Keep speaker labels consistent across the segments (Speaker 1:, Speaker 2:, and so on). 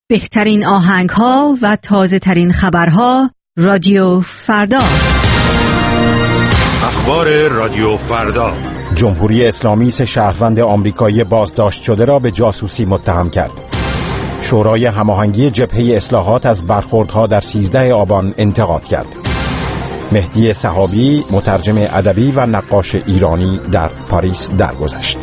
Speaker 1: بهترین آهنگ‌ها و تازه‌ترین خبرها رادیو فردا.
Speaker 2: اخبار رادیو فردا.
Speaker 3: جمهوری اسلامی 3 شهروند آمریکایی بازداشت شده را به جاسوسی متهم کرد. شورای هماهنگی جبهه اصلاحات از برخوردها در 13 آبان انتقاد کرد. مهدی صحابی، مترجم ادبی و نقاش ایرانی، در پاریس درگذشت.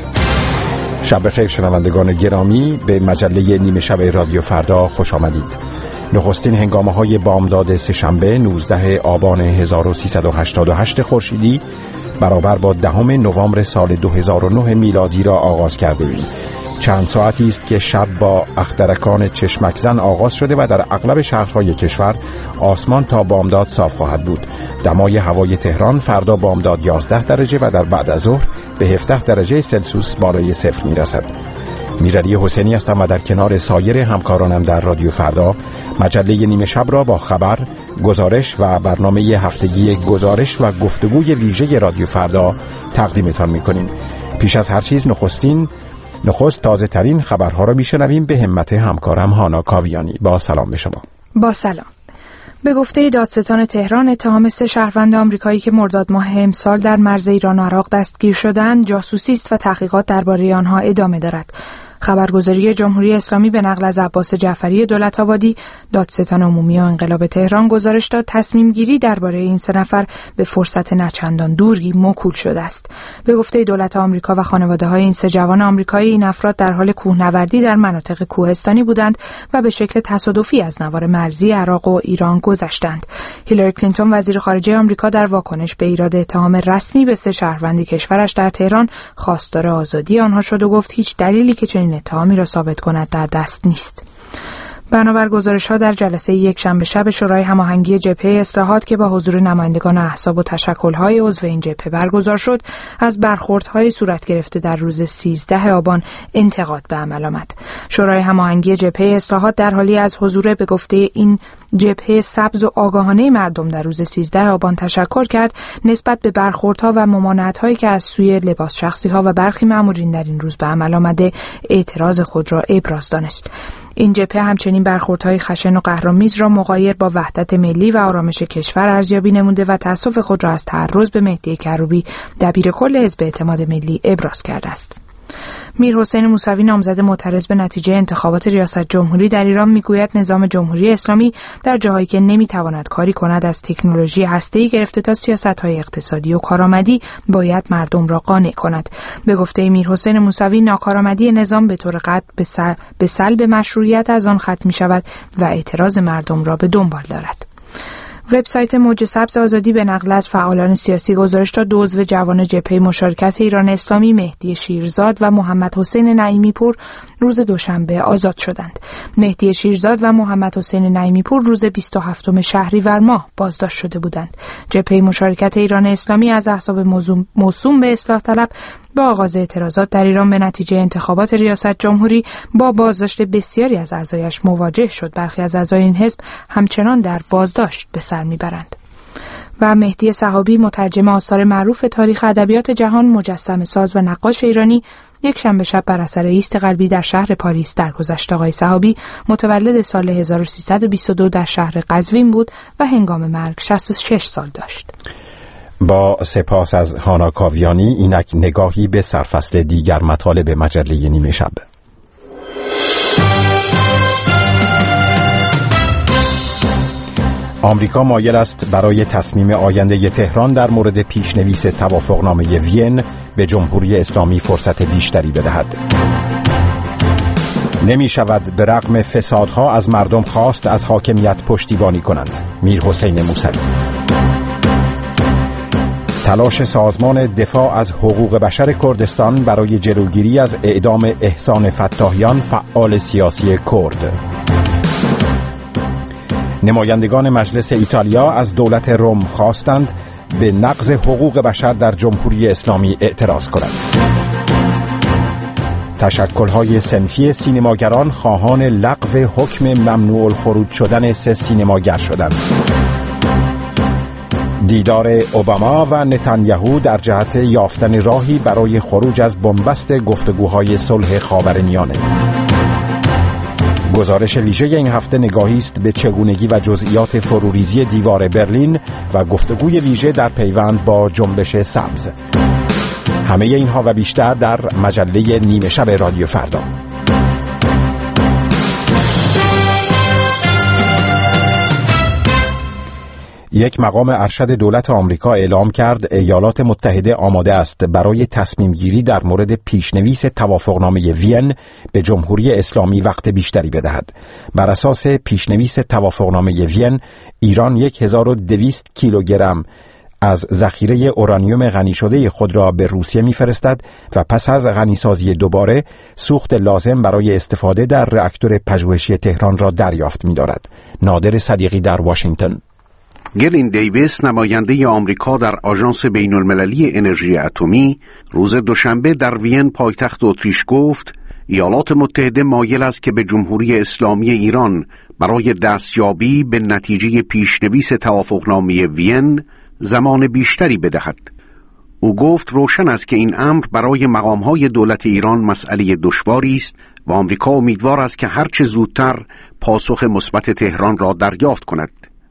Speaker 3: شب بخیر شنوندگان گرامی، به مجله نیمه شب رادیو فردا خوش آمدید. نخستین هنگامه‌های بامداد سه‌شنبه 19 آبان 1388 خورشیدی برابر با 10 نوامبر سال 2009 میلادی را آغاز کرده ایم. چند ساعتی است که شب با اخترکان چشمک زن آغاز شده و در اغلب شهرهای کشور آسمان تا بامداد صاف خواهد بود. دمای هوای تهران فردا بامداد 11 درجه و در بعد از ظهر به 17 درجه سلسیوس بالای صفر میرسد. میرعلی حسینی هستم و در کنار سایر همکارانم در رادیو فردا مجله نیمه شب را با خبر، گزارش و برنامه هفتگی گزارش و گفتگوی ویژه رادیو فردا تقدیمتان میکنیم. پیش از هر چیز نخست تازه ترین خبرها را میشنویم به همت همکارم هانا کاویانی. با سلام به شما.
Speaker 4: با سلام. به گفته دادستان تهران، اتهام 3 شهروند آمریکایی که مرداد ماه امسال در مرز ایران و عراق دستگیر شدند جاسوسی است و تحقیقات درباره آنها ادامه دارد. خبرگزاری جمهوری اسلامی به نقل از عباس جعفری دولت‌آبادی، دادستان عمومی انقلاب تهران، گزارش داد تصمیم گیری درباره این 3 نفر به فرصت نچندان دوری موکول شده است. به گفته دولت آمریکا و خانواده‌های این 3 جوان آمریکایی، این افراد در حال کوهنوردی در مناطق کوهستانی بودند و به شکل تصادفی از نوار مرزی عراق و ایران گذشتند. هیلاری کلینتون وزیر خارجه آمریکا در واکنش به ایراد اتهام رسمی به 3 شهروند کشورش در تهران خواستار آزادی آنها شد و گفت هیچ دلیلی که چنین اتهامی را ثابت کند در دست نیست. بنابر گزارش‌ها در جلسه یکشنبه شب شورای هماهنگی جبهه اصلاحات که با حضور نمایندگان احزاب و تشکل‌های عضو این جبهه برگزار شد، از برخوردهای صورت گرفته در روز 13 آبان انتقاد به عمل آمد. شورای هماهنگی جبهه اصلاحات در حالی از حضور به گفته این جبهه سبز و آگاهانه مردم در روز 13 آبان تشکر کرد، نسبت به برخوردها و ممانعت‌هایی که از سوی لباس شخصی‌ها و برخی مامورین در این روز به عمل آمده اعتراض خود را ابراز دانست. این جبهه همچنین برخوردهای خشن و قهرآمیز را مغایر با وحدت ملی و آرامش کشور ارزیابی نموده و تأسف خود را از تعرض به مهدی کروبی دبیرکل حزب اعتماد ملی ابراز کرده است. میرحسین موسوی، نامزد معترض به نتیجه انتخابات ریاست جمهوری در ایران، میگوید نظام جمهوری اسلامی در جاهایی که نمیتواند کاری کند از تکنولوژی هسته‌ای گرفته تا سیاست‌های اقتصادی و کارآمدی باید مردم را قانع کند. به گفته میرحسین موسوی، ناکارآمدی نظام به طور قطع به سلب مشروعیت از آن ختم می‌شود و اعتراض مردم را به دنبال دارد. وبسایت موج سبز آزادی به نقل از فعالان سیاسی گزارش داد 2 عضو جوان جبهه مشارکت ایران اسلامی، مهدی شیرزاد و محمد حسین نعیمی پور، روز دوشنبه آزاد شدند. مهدی شیرزاد و محمد حسین نعیمی پور روز 27 شهریور ماه بازداشت شده بودند. جبهه مشارکت ایران اسلامی از احزاب موسوم به اصلاح طلب با آغاز اعتراضات در ایران به نتیجه انتخابات ریاست جمهوری با بازداشت بسیاری از اعضایش مواجه شد. برخی از اعضای این حزب همچنان در بازداشت به سر میبرند. و مهدی صحابی، مترجم آثار معروف تاریخ ادبیات جهان، مجسمه ساز و نقاش ایرانی، یک شنبه شب بر اثر ایست قلبی در شهر پاریس درگذشت. آقای صحابی متولد سال 1322 در شهر قزوین بود و هنگام مرگ 66 سال داشت.
Speaker 3: با سپاس از هانا کاویانی، اینک نگاهی به سرفصل دیگر مطالب مجله نیمه شب. آمریکا مایل است برای تصمیم آینده تهران در مورد پیشنویس توافقنامه وین به جمهوری اسلامی فرصت بیشتری بدهد. نمی شود به رغم فسادها از مردم خواست از حاکمیت پشتیبانی کنند. میرحسین موسوی. تلاش سازمان دفاع از حقوق بشر کردستان برای جلوگیری از اعدام احسان فتاحیان، فعال سیاسی کرد. نمایندگان مجلس ایتالیا از دولت روم خواستند به نقض حقوق بشر در جمهوری اسلامی اعتراض کنند. تشکل‌های صنفی سینماگران خواهان لغو حکم ممنوع الخروج شدن 3 سینماگر شدند. دیدار اوباما و نتانیاهو در جهت یافتن راهی برای خروج از بنبست گفتگوهای صلح خاورمیانه. گزارش ویژه این هفته نگاهی است به چگونگی و جزئیات فروریزی دیوار برلین و گفتگوی ویژه در پیوند با جنبش سبز. همه اینها و بیشتر در مجله نیمه شب رادیو فردا. یک مقام ارشد دولت آمریکا اعلام کرد ایالات متحده آماده است برای تصمیم گیری در مورد پیشنویس توافقنامه وین به جمهوری اسلامی وقت بیشتری بدهد. بر اساس پیشنویس توافقنامه وین، ایران 1200 کیلوگرم از ذخیره اورانیوم غنی شده خود را به روسیه می‌فرستد و پس از غنیسازی دوباره سوخت لازم برای استفاده در راکتور پژوهشی تهران را دریافت می‌دارد. نادر صدیقی در واشنگتن.
Speaker 5: گلین دیویس، نماینده آمریکا در آژانس بین‌المللی انرژی اتمی، روز دوشنبه در وین پایتخت اتریش گفت ایالات متحده مایل است که به جمهوری اسلامی ایران برای دستیابی به نتیجه پیشنویس توافقنامه وین زمان بیشتری بدهد. او گفت روشن است که این امر برای مقام‌های دولت ایران مسئله دشواری است و آمریکا امیدوار است که هرچه زودتر پاسخ مثبت تهران را دریافت کند.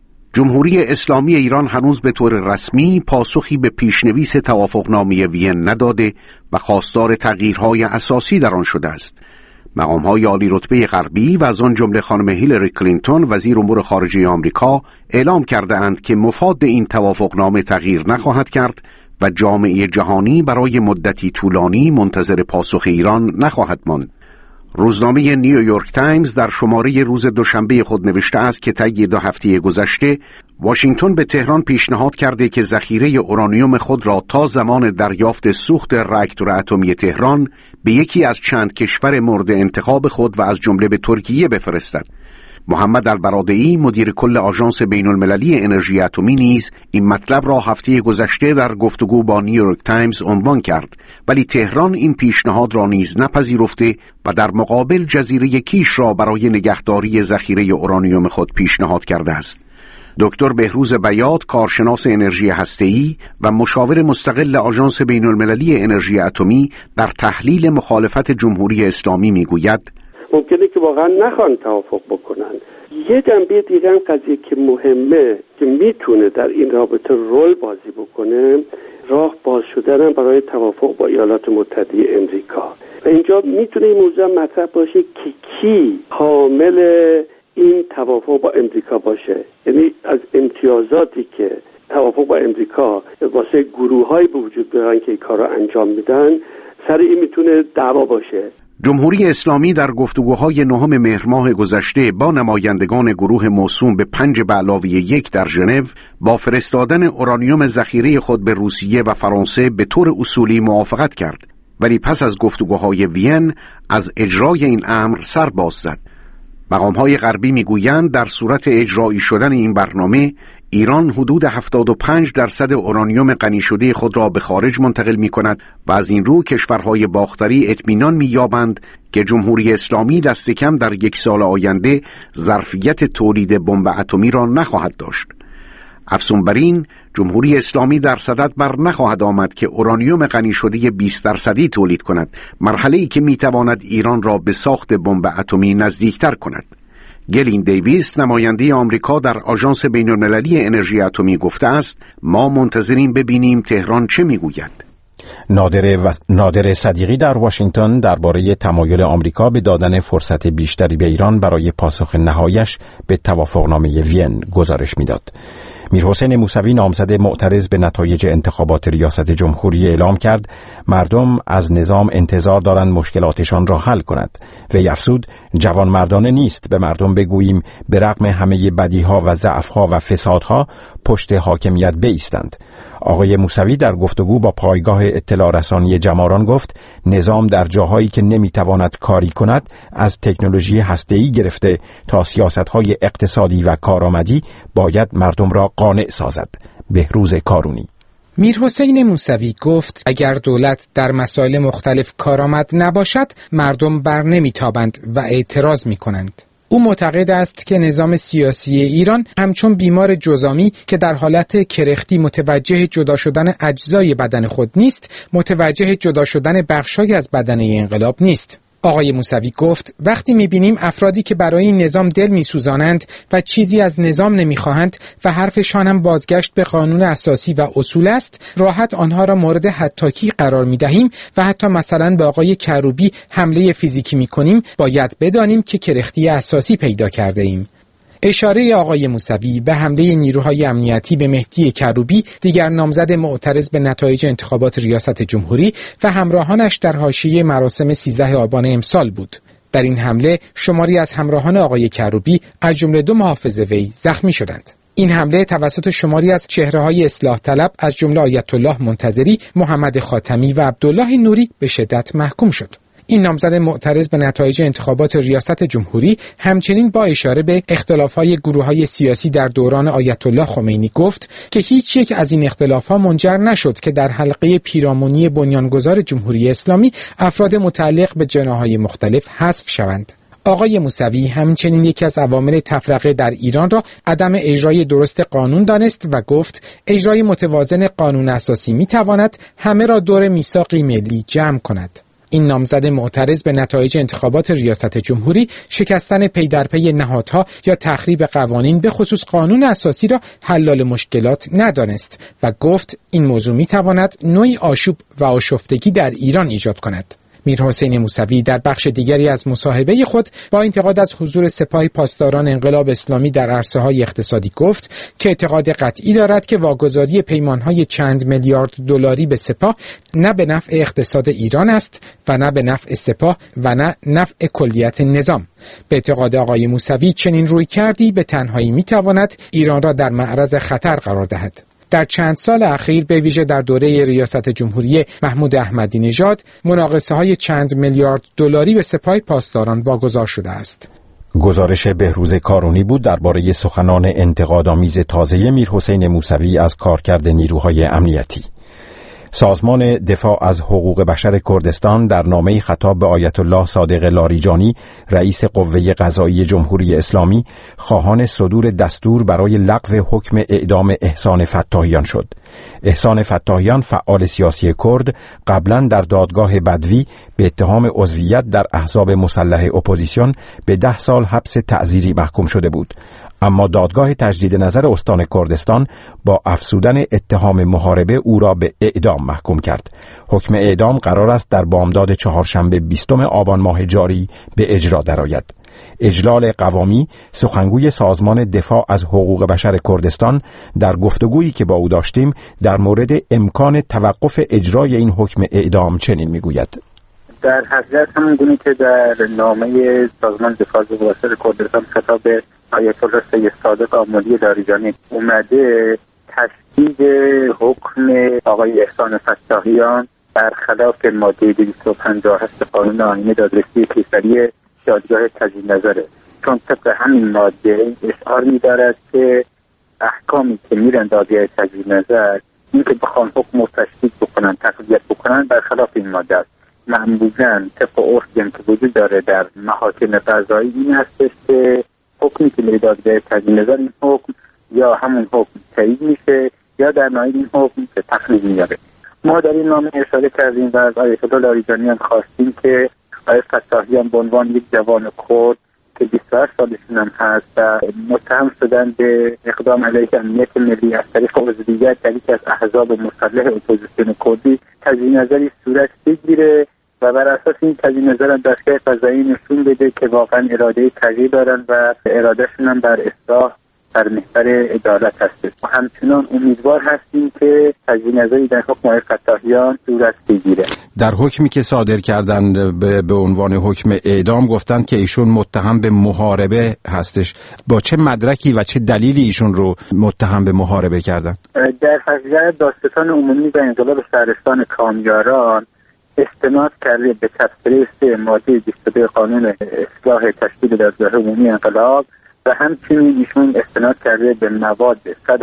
Speaker 5: جمهوری اسلامی ایران هنوز به طور رسمی پاسخی به پیشنویس توافقنامه وین نداده و خواستار تغییرهای اساسی در آن شده است. مقام‌های عالی رتبه غربی و از آن جمله خانم هیلاری کلینتون وزیر امور خارجه آمریکا اعلام کرده اند که مفاد این توافقنامه تغییر نخواهد کرد و جامعه جهانی برای مدتی طولانی منتظر پاسخ ایران نخواهد ماند. روزنامه نیویورک تایمز در شماره روز دوشنبه خود نوشته است که طی 2 هفته گذشته واشنگتن به تهران پیشنهاد کرده که ذخیره اورانیوم خود را تا زمان دریافت سوخت راکتور اتمی تهران به یکی از چند کشور مورد انتخاب خود و از جمله به ترکیه بفرستد. محمد البرادعی، مدیر کل آژانس بین‌المللی انرژی اتمی، نیز این مطلب را هفته گذشته در گفتگو با نیویورک تایمز عنوان کرد، ولی تهران این پیشنهاد را نیز نپذیرفته و در مقابل جزیره کیش را برای نگهداری ذخیره اورانیوم خود پیشنهاد کرده است. دکتر بهروز بیات، کارشناس انرژی هسته‌ای و مشاور مستقل آژانس بین‌المللی انرژی اتمی، در تحلیل مخالفت جمهوری اسلامی میگوید
Speaker 6: ممکنه که واقعا نخوان توافق بکنن. یه جنبه دیگه هم قضیه که مهمه که میتونه در این رابطه رول بازی بکنه، راه باز شدن برای توافق با ایالات متحده امریکا و اینجا میتونه این موضوع مطرح باشه که کی حامل این توافق با امریکا باشه، یعنی از امتیازاتی که توافق با امریکا واسه گروه‌های به وجود بیارن که این کارا انجام میدن، سر این میتونه دعوا باشه.
Speaker 5: جمهوری اسلامی در گفتگوهای 9 مهر ماه گذشته با نمایندگان گروه موسوم به 5+1 در ژنو با فرستادن اورانیوم ذخیره خود به روسیه و فرانسه به طور اصولی موافقت کرد، ولی پس از گفتگوهای وین از اجرای این امر سر باز زد. مقام‌های غربی میگویند در صورت اجرایی شدن این برنامه، ایران حدود 75% اورانیوم غنی شده خود را به خارج منتقل می‌کند و از این رو کشورهای باختری اطمینان می‌یابند که جمهوری اسلامی دست کم در 1 سال آینده ظرفیت تولید بمب اتمی را نخواهد داشت. افزون بر این، جمهوری اسلامی در صدد بر نخواهد آمد که اورانیوم غنی شده 20% تولید کند، مرحله‌ای که می‌تواند ایران را به ساخت بمب اتمی نزدیکتر کند. گلین دیویس، نماینده آمریکا در آژانس بین‌المللی انرژی اتمی، گفته است ما منتظریم ببینیم تهران چه میگوید.
Speaker 3: نادر صدیقی در واشنگتن درباره تمایل آمریکا به دادن فرصت بیشتری به ایران برای پاسخ نهاییش به توافقنامه وین گزارش میداد. میرحسین موسوی، نامزد معترض به نتایج انتخابات ریاست جمهوری، اعلام کرد مردم از نظام انتظار دارند مشکلاتشان را حل کند. وی افزود جوانمردانه نیست به مردم بگوییم به رغم همه بدیها و ضعفها و فسادها پشت حاکمیت بایستند. آقای موسوی در گفتگو با پایگاه اطلاع رسانی جماران گفت نظام در جاهایی که نمیتواند کاری کند، از تکنولوژی هسته‌ای گرفته تا سیاست‌های اقتصادی و کارآمدی، باید مردم را قانع سازد. بهروز کارونی.
Speaker 7: میرحسین موسوی گفت اگر دولت در مسائل مختلف کارآمد نباشد، مردم بر نمیتابند و اعتراض میکنند. او معتقد است که نظام سیاسی ایران همچون بیمار جذامی که در حالت کرختی متوجه جدا شدن اجزای بدن خود نیست، متوجه جدا شدن بخشای از بدن انقلاب نیست. آقای موسوی گفت وقتی می‌بینیم افرادی که برای این نظام دل می‌سوزانند و چیزی از نظام نمی‌خواهند و حرفشان هم بازگشت به قانون اساسی و اصول است، راحت آنها را مورد حطاکی قرار می‌دهیم و حتی مثلا به آقای کروبی حمله فیزیکی می‌کنیم، باید بدانیم که کرختی اساسی پیدا کرده ایم. اشاره آقای موسوی به حمله نیروهای امنیتی به مهدی کروبی، دیگر نامزد معترض به نتایج انتخابات ریاست جمهوری و همراهانش در حاشیه مراسم 13 آبان امسال بود. در این حمله شماری از همراهان آقای کروبی از جمله 2 محافظ وی زخمی شدند. این حمله توسط شماری از چهره‌های اصلاح طلب از جمله آیت الله منتظری، محمد خاتمی و عبدالله نوری به شدت محکوم شد. این نامزد معترض به نتایج انتخابات ریاست جمهوری همچنین با اشاره به اختلاف‌های گروه‌های سیاسی در دوران آیت الله خمینی گفت که هیچ یک از این اختلاف‌ها منجر نشد که در حلقه پیرامونی بنیانگذار جمهوری اسلامی افراد متعلق به جناح‌های مختلف حذف شوند. آقای موسوی همچنین یکی از عوامل تفرقه در ایران را عدم اجرای درست قانون دانست و گفت اجرای متوازن قانون اساسی می‌تواند همه را دور میثاقی ملی جمع کند. این نامزد معترض به نتایج انتخابات ریاست جمهوری شکستن پی در پی نهادها یا تخریب قوانین به خصوص قانون اساسی را حلال مشکلات ندانست و گفت این موضوع می‌تواند نوعی آشوب و آشفتگی در ایران ایجاد کند. میرحسین موسوی در بخش دیگری از مصاحبه خود با انتقاد از حضور سپاه پاسداران انقلاب اسلامی در عرصه‌های اقتصادی گفت که اعتقاد قطعی دارد که واگذاری پیمان‌های چند میلیارد دلاری به سپاه نه به نفع اقتصاد ایران است و نه به نفع سپاه و نه نفع کلیت نظام. به اعتقاد آقای موسوی چنین رویکردی به تنهایی می‌تواند ایران را در معرض خطر قرار دهد. در چند سال اخیر به ویژه در دوره ریاست جمهوری محمود احمدی نژاد مناقصه‌های چند میلیارد دلاری به سپاه پاسداران واگذار شده است.
Speaker 3: گزارش بهروز کارونی بود درباره سخنان انتقادآمیز تازه میرحسین موسوی از کارکرد نیروهای امنیتی. سازمان دفاع از حقوق بشر کردستان در نامه‌ای خطاب به آیت الله صادق لاریجانی رئیس قوه قضایی جمهوری اسلامی خواهان صدور دستور برای لغو حکم اعدام احسان فتاحیان شد. احسان فتاحیان فعال سیاسی کرد قبلا در دادگاه بدوی به اتهام عضویت در احزاب مسلح اپوزیسیون به 10 سال حبس تعزیری محکوم شده بود، اما دادگاه تجدید نظر استان کردستان با افزودن اتهام محاربه او را به اعدام محکوم کرد. حکم اعدام قرار است در بامداد چهارشنبه 20 آبان ماه جاری به اجرا درآید. اجلال قوامی، سخنگوی سازمان دفاع از حقوق بشر کردستان، در گفتگویی که با او داشتیم در مورد امکان توقف اجرای این حکم اعدام چنین میگوید:
Speaker 8: در حقیقت همون گونه که در نامه سازمان دفاع از حقوق بشر کردستان خطاب به آیت الله سید صادق آملی لاریجانی اومده، تشدید حکم آقای احسان فتاحیان برخلاف ماده 257 قانون آیین دادرسی کیفری دادگاه تجدید نظره، چون طبق همین ماده اشعار می‌دارد که احکامی که میرن دادگاه تجدید نظر این که بخوان حکم رو تشدید بکنن، تقویت بکنن، برخلاف این ماده است. معمولاً طبق عرفی که وجود داره در محاکم قضایی این هستش که حکمی که میره دادگاه تجدید نظر، این حکم یا همون حکم تایید میشه یا در نهایت این حکم به تخلیه میاره. ما در این نامه اشاره کردیم و از آیت الله لاریجانی هم خواستیم که آقای فتاحیان به عنوان یک جوان کرد که 28 سالشون هم هست و متهم شدن به اقدام علیه امنیت ملی از طریق عضویت در یکی از احزاب مسلح اپوزیسیون کردی تجدید نظری صورت بگیره و بر اساس این تجدید نظر دادگاه قضایی نشون بده که واقعا اراده تغییر دارن و ارادهشون هم بر اصلاح در محور عدالت هست. و همچنان امیدوار هستیم که تجدید نظری در حکم آقای فتاحیان صورت بگیره.
Speaker 3: در حکمی که صادر کردن به عنوان حکم اعدام گفتن که ایشون متهم به محاربه هستش. با چه مدرکی و چه دلیلی ایشون رو متهم به محاربه کردن؟
Speaker 8: در حقیقت دادستان عمومی و انقلاب شهرستان کامیاران استناد کرده به تفسیر 3 ماده 22 قانون اصلاح تشکیل دادگاه عمومی انقلاب و همچنین ایشون استناد کرده به مواد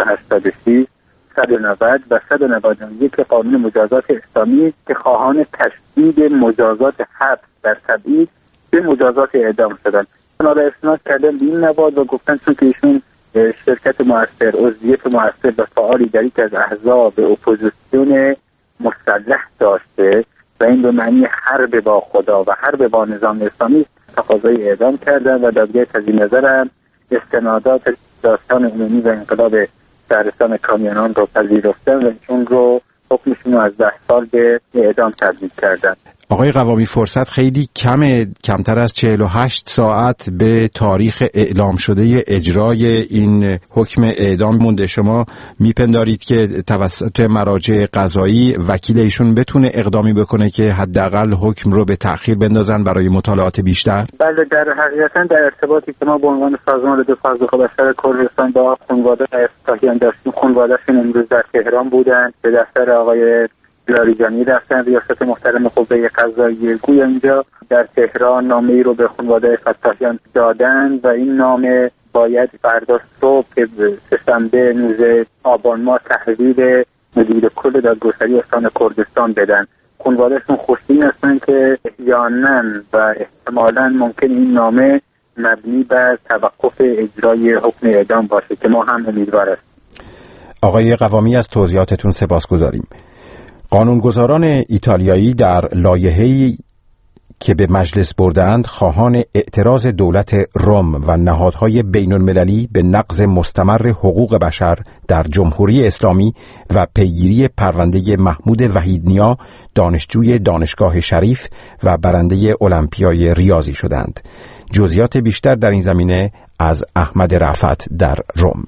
Speaker 8: 186 190 و 191 قانون مجازات اسلامی که خواهان تشدید مجازات حبس در تبعید به مجازات اعدام شدن. اونا استناد کردن به این مواد و گفتن چون که ایشون شرکت مؤثر، عضویت مؤثر و فعالی در یک از احزاب اپوزیسیون مسلح داشته و این به معنی حرب با خدا و حرب با نظام اسلامی تقاضای اعدام کردن و دادگاه تجدید نظر هم استنادات داستان عمومی و انقلاب شهرستان کامیونان رو پذیرفتن و چون رو حکمشون رو از 10 سال به اعدام تبدیل کردن.
Speaker 3: آقای قوامی، فرصت خیلی کمتر از 48 ساعت به تاریخ اعلام شده اجرای این حکم اعدام مونده. شما میپندارید که توسط مراجع قضایی وکیل ایشون بتونه اقدامی بکنه که حداقل حکم رو به تأخیر بندازن برای مطالعات بیشتر؟
Speaker 8: بله، در حقیقتا در ارتباطی که ما به عنوان سازمان دفاع از حقوق بشر کردستان با خانواده افتتاحیان داشتیم، خانواده‌شون امروز در تهران بودن، به دفتر آقای لاریجانی رفتن، ریاست محترم قوه قضاییه گویا اینجا در تهران نامه ای رو به خانواده فتاحیان دادن و این نامه باید فردا صبح که سه‌شنبه 19 آبان ماه تحویل مدیر کل دادگستری استان کردستان بدن. خانوادهشون خوشبین هستن که احیانا و احتمالاً ممکن این نامه مبنی بر توقف اجرای حکم اعدام باشه که ما هم امیدوار هستیم.
Speaker 3: آقای قوامی، از توضیحاتتون سپاسگزاریم. قانونگذاران ایتالیایی در لایحه‌ای که به مجلس بردند خواهان اعتراض دولت روم و نهادهای بین‌المللی به نقض مستمر حقوق بشر در جمهوری اسلامی و پیگیری پرونده محمود وحیدنیا، دانشجوی دانشگاه شریف و برنده المپیای ریاضی شدند. جزئیات بیشتر در این زمینه از احمد رفعت در روم.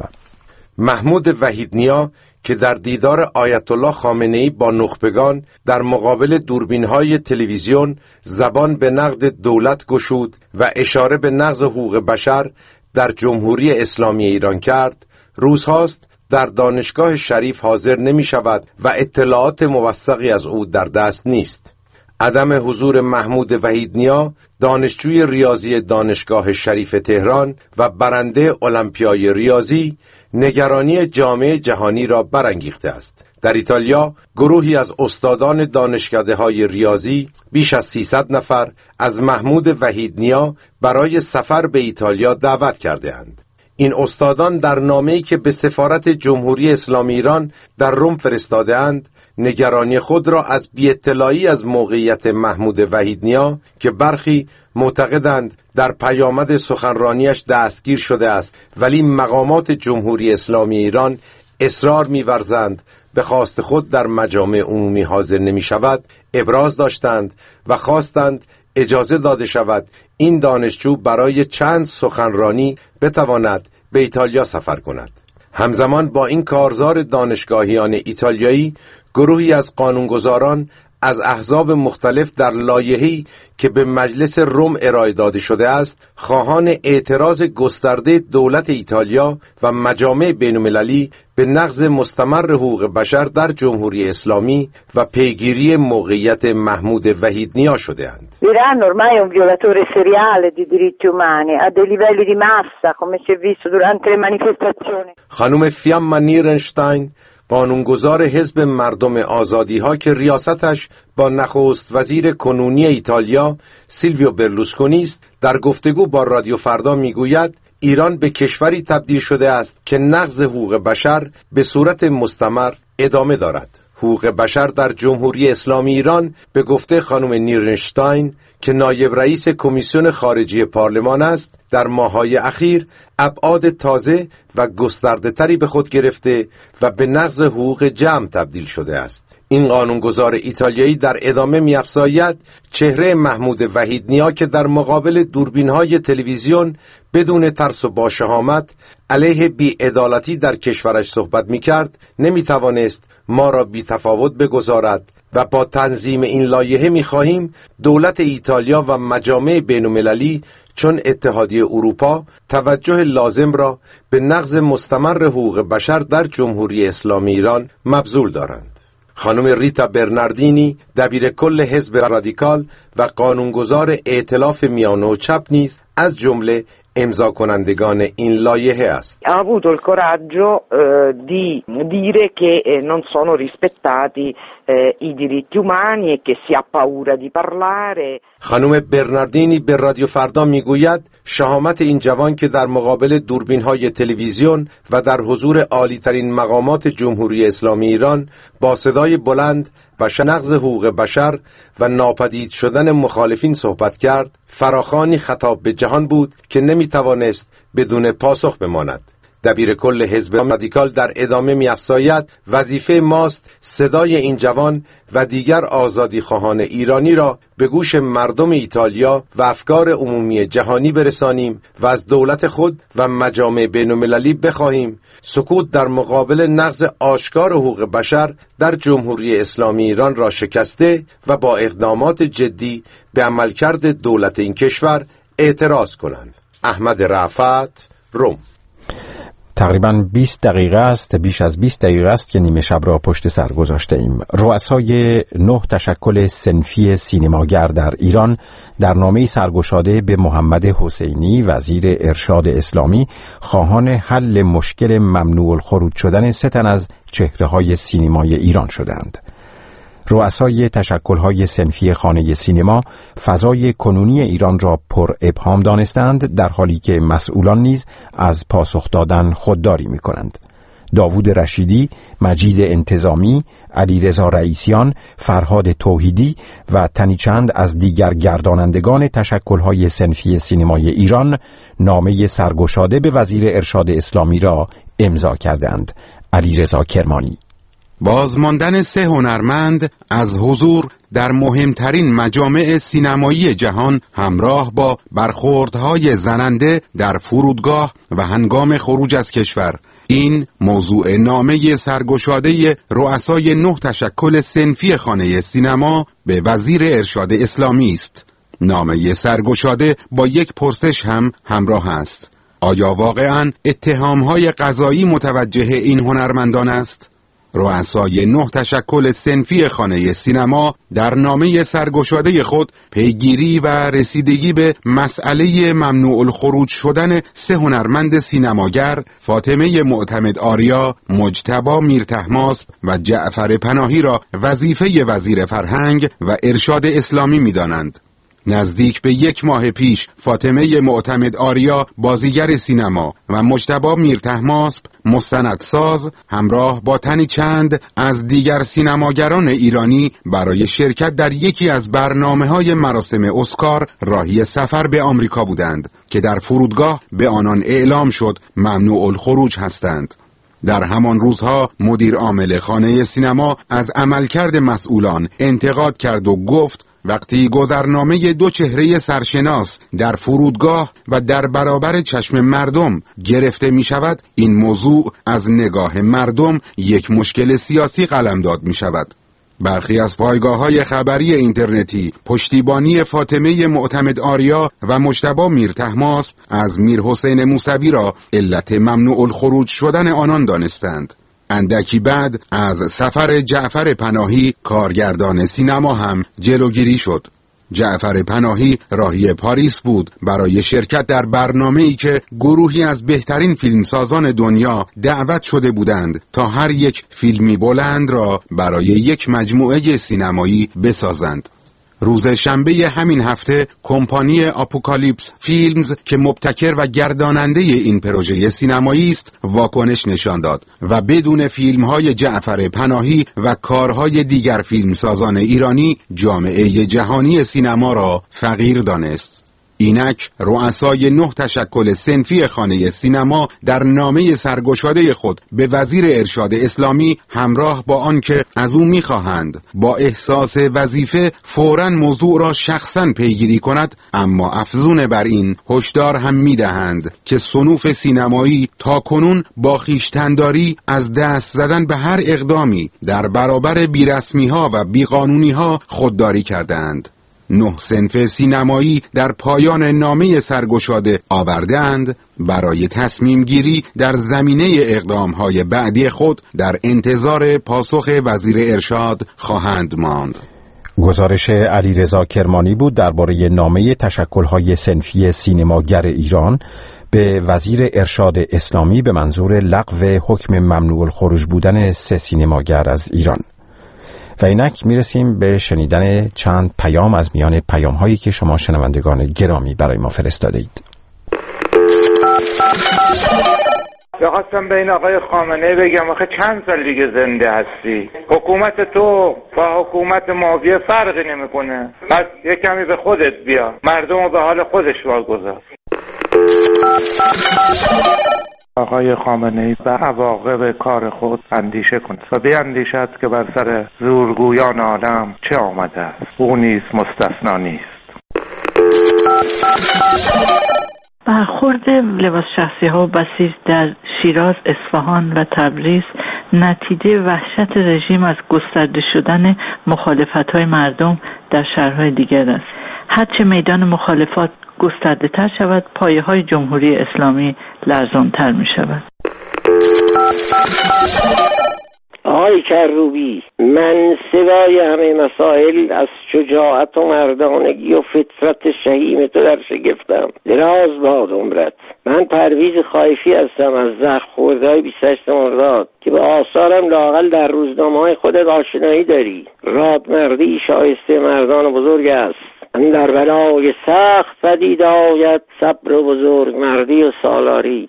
Speaker 2: محمود وحیدنیا که در دیدار آیت الله خامنه‌ای با نخبگان در مقابل دوربین‌های تلویزیون زبان به نقد دولت گشود و اشاره به نقض حقوق بشر در جمهوری اسلامی ایران کرد، روزهاست در دانشگاه شریف حاضر نمی شود و اطلاعات موثقی از او در دست نیست. عدم حضور محمود وحیدنیا، دانشجوی ریاضی دانشگاه شریف تهران و برنده المپیای ریاضی، نگرانی جامعه جهانی را برانگیخته است. در ایتالیا گروهی از استادان دانشکده‌های ریاضی بیش از 300 نفر از محمود وحیدنیا برای سفر به ایتالیا دعوت کرده اند. این استادان در نامه‌ای که به سفارت جمهوری اسلامی ایران در روم فرستاده اند، نگرانی خود را از بی‌اطلاعی از موقعیت محمود وحیدنیا که برخی معتقدند در پیامد سخنرانیش دستگیر شده است ولی مقامات جمهوری اسلامی ایران اصرار می‌ورزند به خواست خود در مجامع عمومی حاضر نمی‌شود، ابراز داشتند و خواستند اجازه داده شود این دانشجو برای چند سخنرانی بتواند به ایتالیا سفر کند. همزمان با این کارزار دانشگاهیان ایتالیایی، گروهی از قانونگذاران از احزاب مختلف در لایحه‌ای که به مجلس روم ارائه داده شده است، خواهان اعتراض گسترده دولت ایتالیا و مجامع بین‌المللی به نقض مستمر حقوق بشر در جمهوری اسلامی و پیگیری موقعیت محمود وحیدنیا شده‌اند.
Speaker 9: L'Iran ormai è un violatore seriale di diritti umani a dei livelli di massa come si è visto durante le manifestazioni.
Speaker 2: خانم فیامما نیرنشتاین، قانونگذار حزب مردم آزادی‌ها که ریاستش با نخست وزیر کنونی ایتالیا سیلویو برلوسکونی است، در گفتگو با رادیو فردا میگوید ایران به کشوری تبدیل شده است که نقض حقوق بشر به صورت مستمر ادامه دارد. حقوق بشر در جمهوری اسلامی ایران به گفته خانم نیرنشتاین که نایب رئیس کمیسیون خارجی پارلمان است، در ماه‌های اخیر ابعاد تازه و گسترده‌تری به خود گرفته و به نقض حقوق جمع تبدیل شده است. این قانونگذار ایتالیایی در ادامه می‌افزاید چهره محمود وحیدنیا که در مقابل دوربین‌های تلویزیون بدون ترس و با شهامت علیه بی‌عدالتی در کشورش صحبت می‌کرد، نمی‌توانست ما را بی‌تفاوت بگذارد و با تنظیم این لایحه می‌خواهیم دولت ایتالیا و مجامع بین‌المللی چون اتحادیه اروپا توجه لازم را به نقض مستمر حقوق بشر در جمهوری اسلامی ایران مبذول دارند. خانم ریتا برناردینی، دبیر کل حزب رادیکال و قانونگذار ائتلاف میانه و چپ نیز از جمله امضا کنندگان این لایحه است.
Speaker 10: Ha avuto il coraggio di dire che non sono rispettati i diritti umani e che si ha paura di parlare.
Speaker 2: خانم برناردینی به رادیو فردا میگوید شهامت این جوان که در مقابل دوربین‌های تلویزیون و در حضور عالی‌ترین مقامات جمهوری اسلامی ایران با صدای بلند بشر، نقض حقوق بشر و ناپدید شدن مخالفین صحبت کرد، فراخوانی خطاب به جهان بود که نمیتوانست بدون پاسخ بماند. دبیر کل حزب رادیکال در ادامه می‌افزاید وظیفه ماست صدای این جوان و دیگر آزادی خواهان ایرانی را به گوش مردم ایتالیا و افکار عمومی جهانی برسانیم و از دولت خود و مجامع بین‌المللی بخواهیم سکوت در مقابل نقض آشکار حقوق بشر در جمهوری اسلامی ایران را شکسته و با اقدامات جدی به عملکرد دولت این کشور اعتراض کنند. احمد رأفت، روم.
Speaker 3: تقریباً 20 دقیقه است، بیش از 20 دقیقه است که نیمه شب را پشت سر گذاشته ایم. رؤسای 9 تشکل صنفی سینماگر در ایران در نامه‌ای سرگشاده به محمد حسینی وزیر ارشاد اسلامی خواهان حل مشکل ممنوع الخروج شدن 3 تن از چهره‌های سینمای ایران شدند. رؤسای تشکل‌های صنفی خانه سینما فضای کنونی ایران را پر ابهام دانستند، در حالی که مسئولان نیز از پاسخ دادن خودداری می‌کنند. داوود رشیدی، مجید انتظامی، علیرضا رئیسیان، فرهاد توحیدی و تنی چند از دیگر گردانندگان تشکل‌های صنفی سینمای ایران نامه سرگشاده به وزیر ارشاد اسلامی را امضا کردند. علیرضا کرمانی.
Speaker 11: بازماندن 3 هنرمند از حضور در مهمترین مجامع سینمایی جهان همراه با برخوردهای زننده در فرودگاه و هنگام خروج از کشور، این موضوع نامه سرگشاده رؤسای 9 تشکل صنفی خانه سینما به وزیر ارشاد اسلامی است. نامه سرگشاده با یک پرسش هم همراه است: آیا واقعاً اتهامهای قضایی متوجه این هنرمندان است؟ رؤسای 9 تشکل صنفی خانه سینما در نامه سرگشاده خود پیگیری و رسیدگی به مسئله ممنوع الخروج شدن 3 هنرمند سینماگر فاطمه معتمد آریا، مجتبی میرطهماسب و جعفر پناهی را وظیفه وزیر فرهنگ و ارشاد اسلامی می‌دانند. نزدیک به 1 ماه پیش فاطمه معتمد آریا، بازیگر سینما، و مجتبی میرطهماسب، مستندساز، همراه با تنی چند از دیگر سینماگران ایرانی برای شرکت در یکی از برنامه‌های مراسم اسکار راهی سفر به آمریکا بودند که در فرودگاه به آنان اعلام شد ممنوع الخروج هستند. در همان روزها مدیر عامل خانه سینما از عملکرد مسئولان انتقاد کرد و گفت وقتی گذرنامه 2 چهره سرشناس در فرودگاه و در برابر چشم مردم گرفته می شود، این موضوع از نگاه مردم یک مشکل سیاسی قلمداد می شود. برخی از پایگاه‌های خبری اینترنتی پشتیبانی فاطمه معتمد آریا و مجتبی میرطهماسب از میرحسین موسوی را علت ممنوع الخروج شدن آنان دانستند. اندکی بعد از سفر جعفر پناهی، کارگردان سینما، هم جلوگیری شد. جعفر پناهی راهی پاریس بود برای شرکت در برنامه‌ای که گروهی از بهترین فیلمسازان دنیا دعوت شده بودند تا هر یک فیلمی بلند را برای یک مجموعه سینمایی بسازند. روز شنبه همین هفته کمپانی آپوکالیپس فیلمز که مبتکر و گرداننده این پروژه سینمایی است واکنش نشان داد و بدون فیلم‌های جعفر پناهی و کارهای دیگر فیلمسازان ایرانی جامعه جهانی سینما را فقیر دانست. اینک رؤسای 9 تشکل صنفی خانه سینما در نامه سرگشاده خود به وزیر ارشاد اسلامی همراه با آنکه از او می‌خواهند با احساس وظیفه فوراً موضوع را شخصاً پیگیری کند، اما افزون بر این هشدار هم می‌دهند که صنوف سینمایی تاکنون با خویشتن‌داری از دست زدن به هر اقدامی در برابر بیرسمی‌ها و بیقانونی‌ها خودداری کردند. 9 صنف سینمایی در پایان نامه سرگشاده آوردند برای تصمیم گیری در زمینه اقدام‌های بعدی خود در انتظار پاسخ وزیر ارشاد خواهند ماند.
Speaker 3: گزارش علیرضا کرمانی بود درباره نامه تشکل‌های صنفی سینماگر ایران به وزیر ارشاد اسلامی به منظور لغو حکم ممنوع الخروج بودن 3 سینماگر از ایران. و اینک میرسیم به شنیدن چند پیام از میان پیام‌هایی که شما شنوندگان گرامی برای ما فرستاده اید.
Speaker 12: خواستم به این آقای خامنه‌ای بگم آخه چند سال دیگه زنده هستی؟ حکومت تو با حکومت ماویه فرقی نمیکنه. پس یه کمی به خودت بیا، مردم رو به حال خودش واگذار. آقای خامنه‌ای به عواقب کار خود اندیشه کند و بیندیشد که بر سر زورگویان عالم چه آمده است. او نیز مستثنا نیست.
Speaker 13: برخورد لباس شخصی ها و بسیج در شیراز، اصفهان و تبریز نتیجه وحشت رژیم از گسترده شدن مخالفت های مردم در شهرهای دیگر است. هرچه میدان مخالفات گسترده تر شود، پایه های جمهوری اسلامی لرزان تر می شود.
Speaker 14: آقای کروبی، من سوای همه مسائل از شجاعت و مردانگی و فطرت شهیم تو در شگفتم. دراز باد عمرت. من پرویز خایفی هستم از زخم خورده‌های 28 مرداد که به آثارم لااقل در روزنامه‌های خودت آشنایی داری. رادمردی شایسته مردان بزرگ است. اندر بلای سخت پدید آید صبر و بزرگ مردی و سالاری.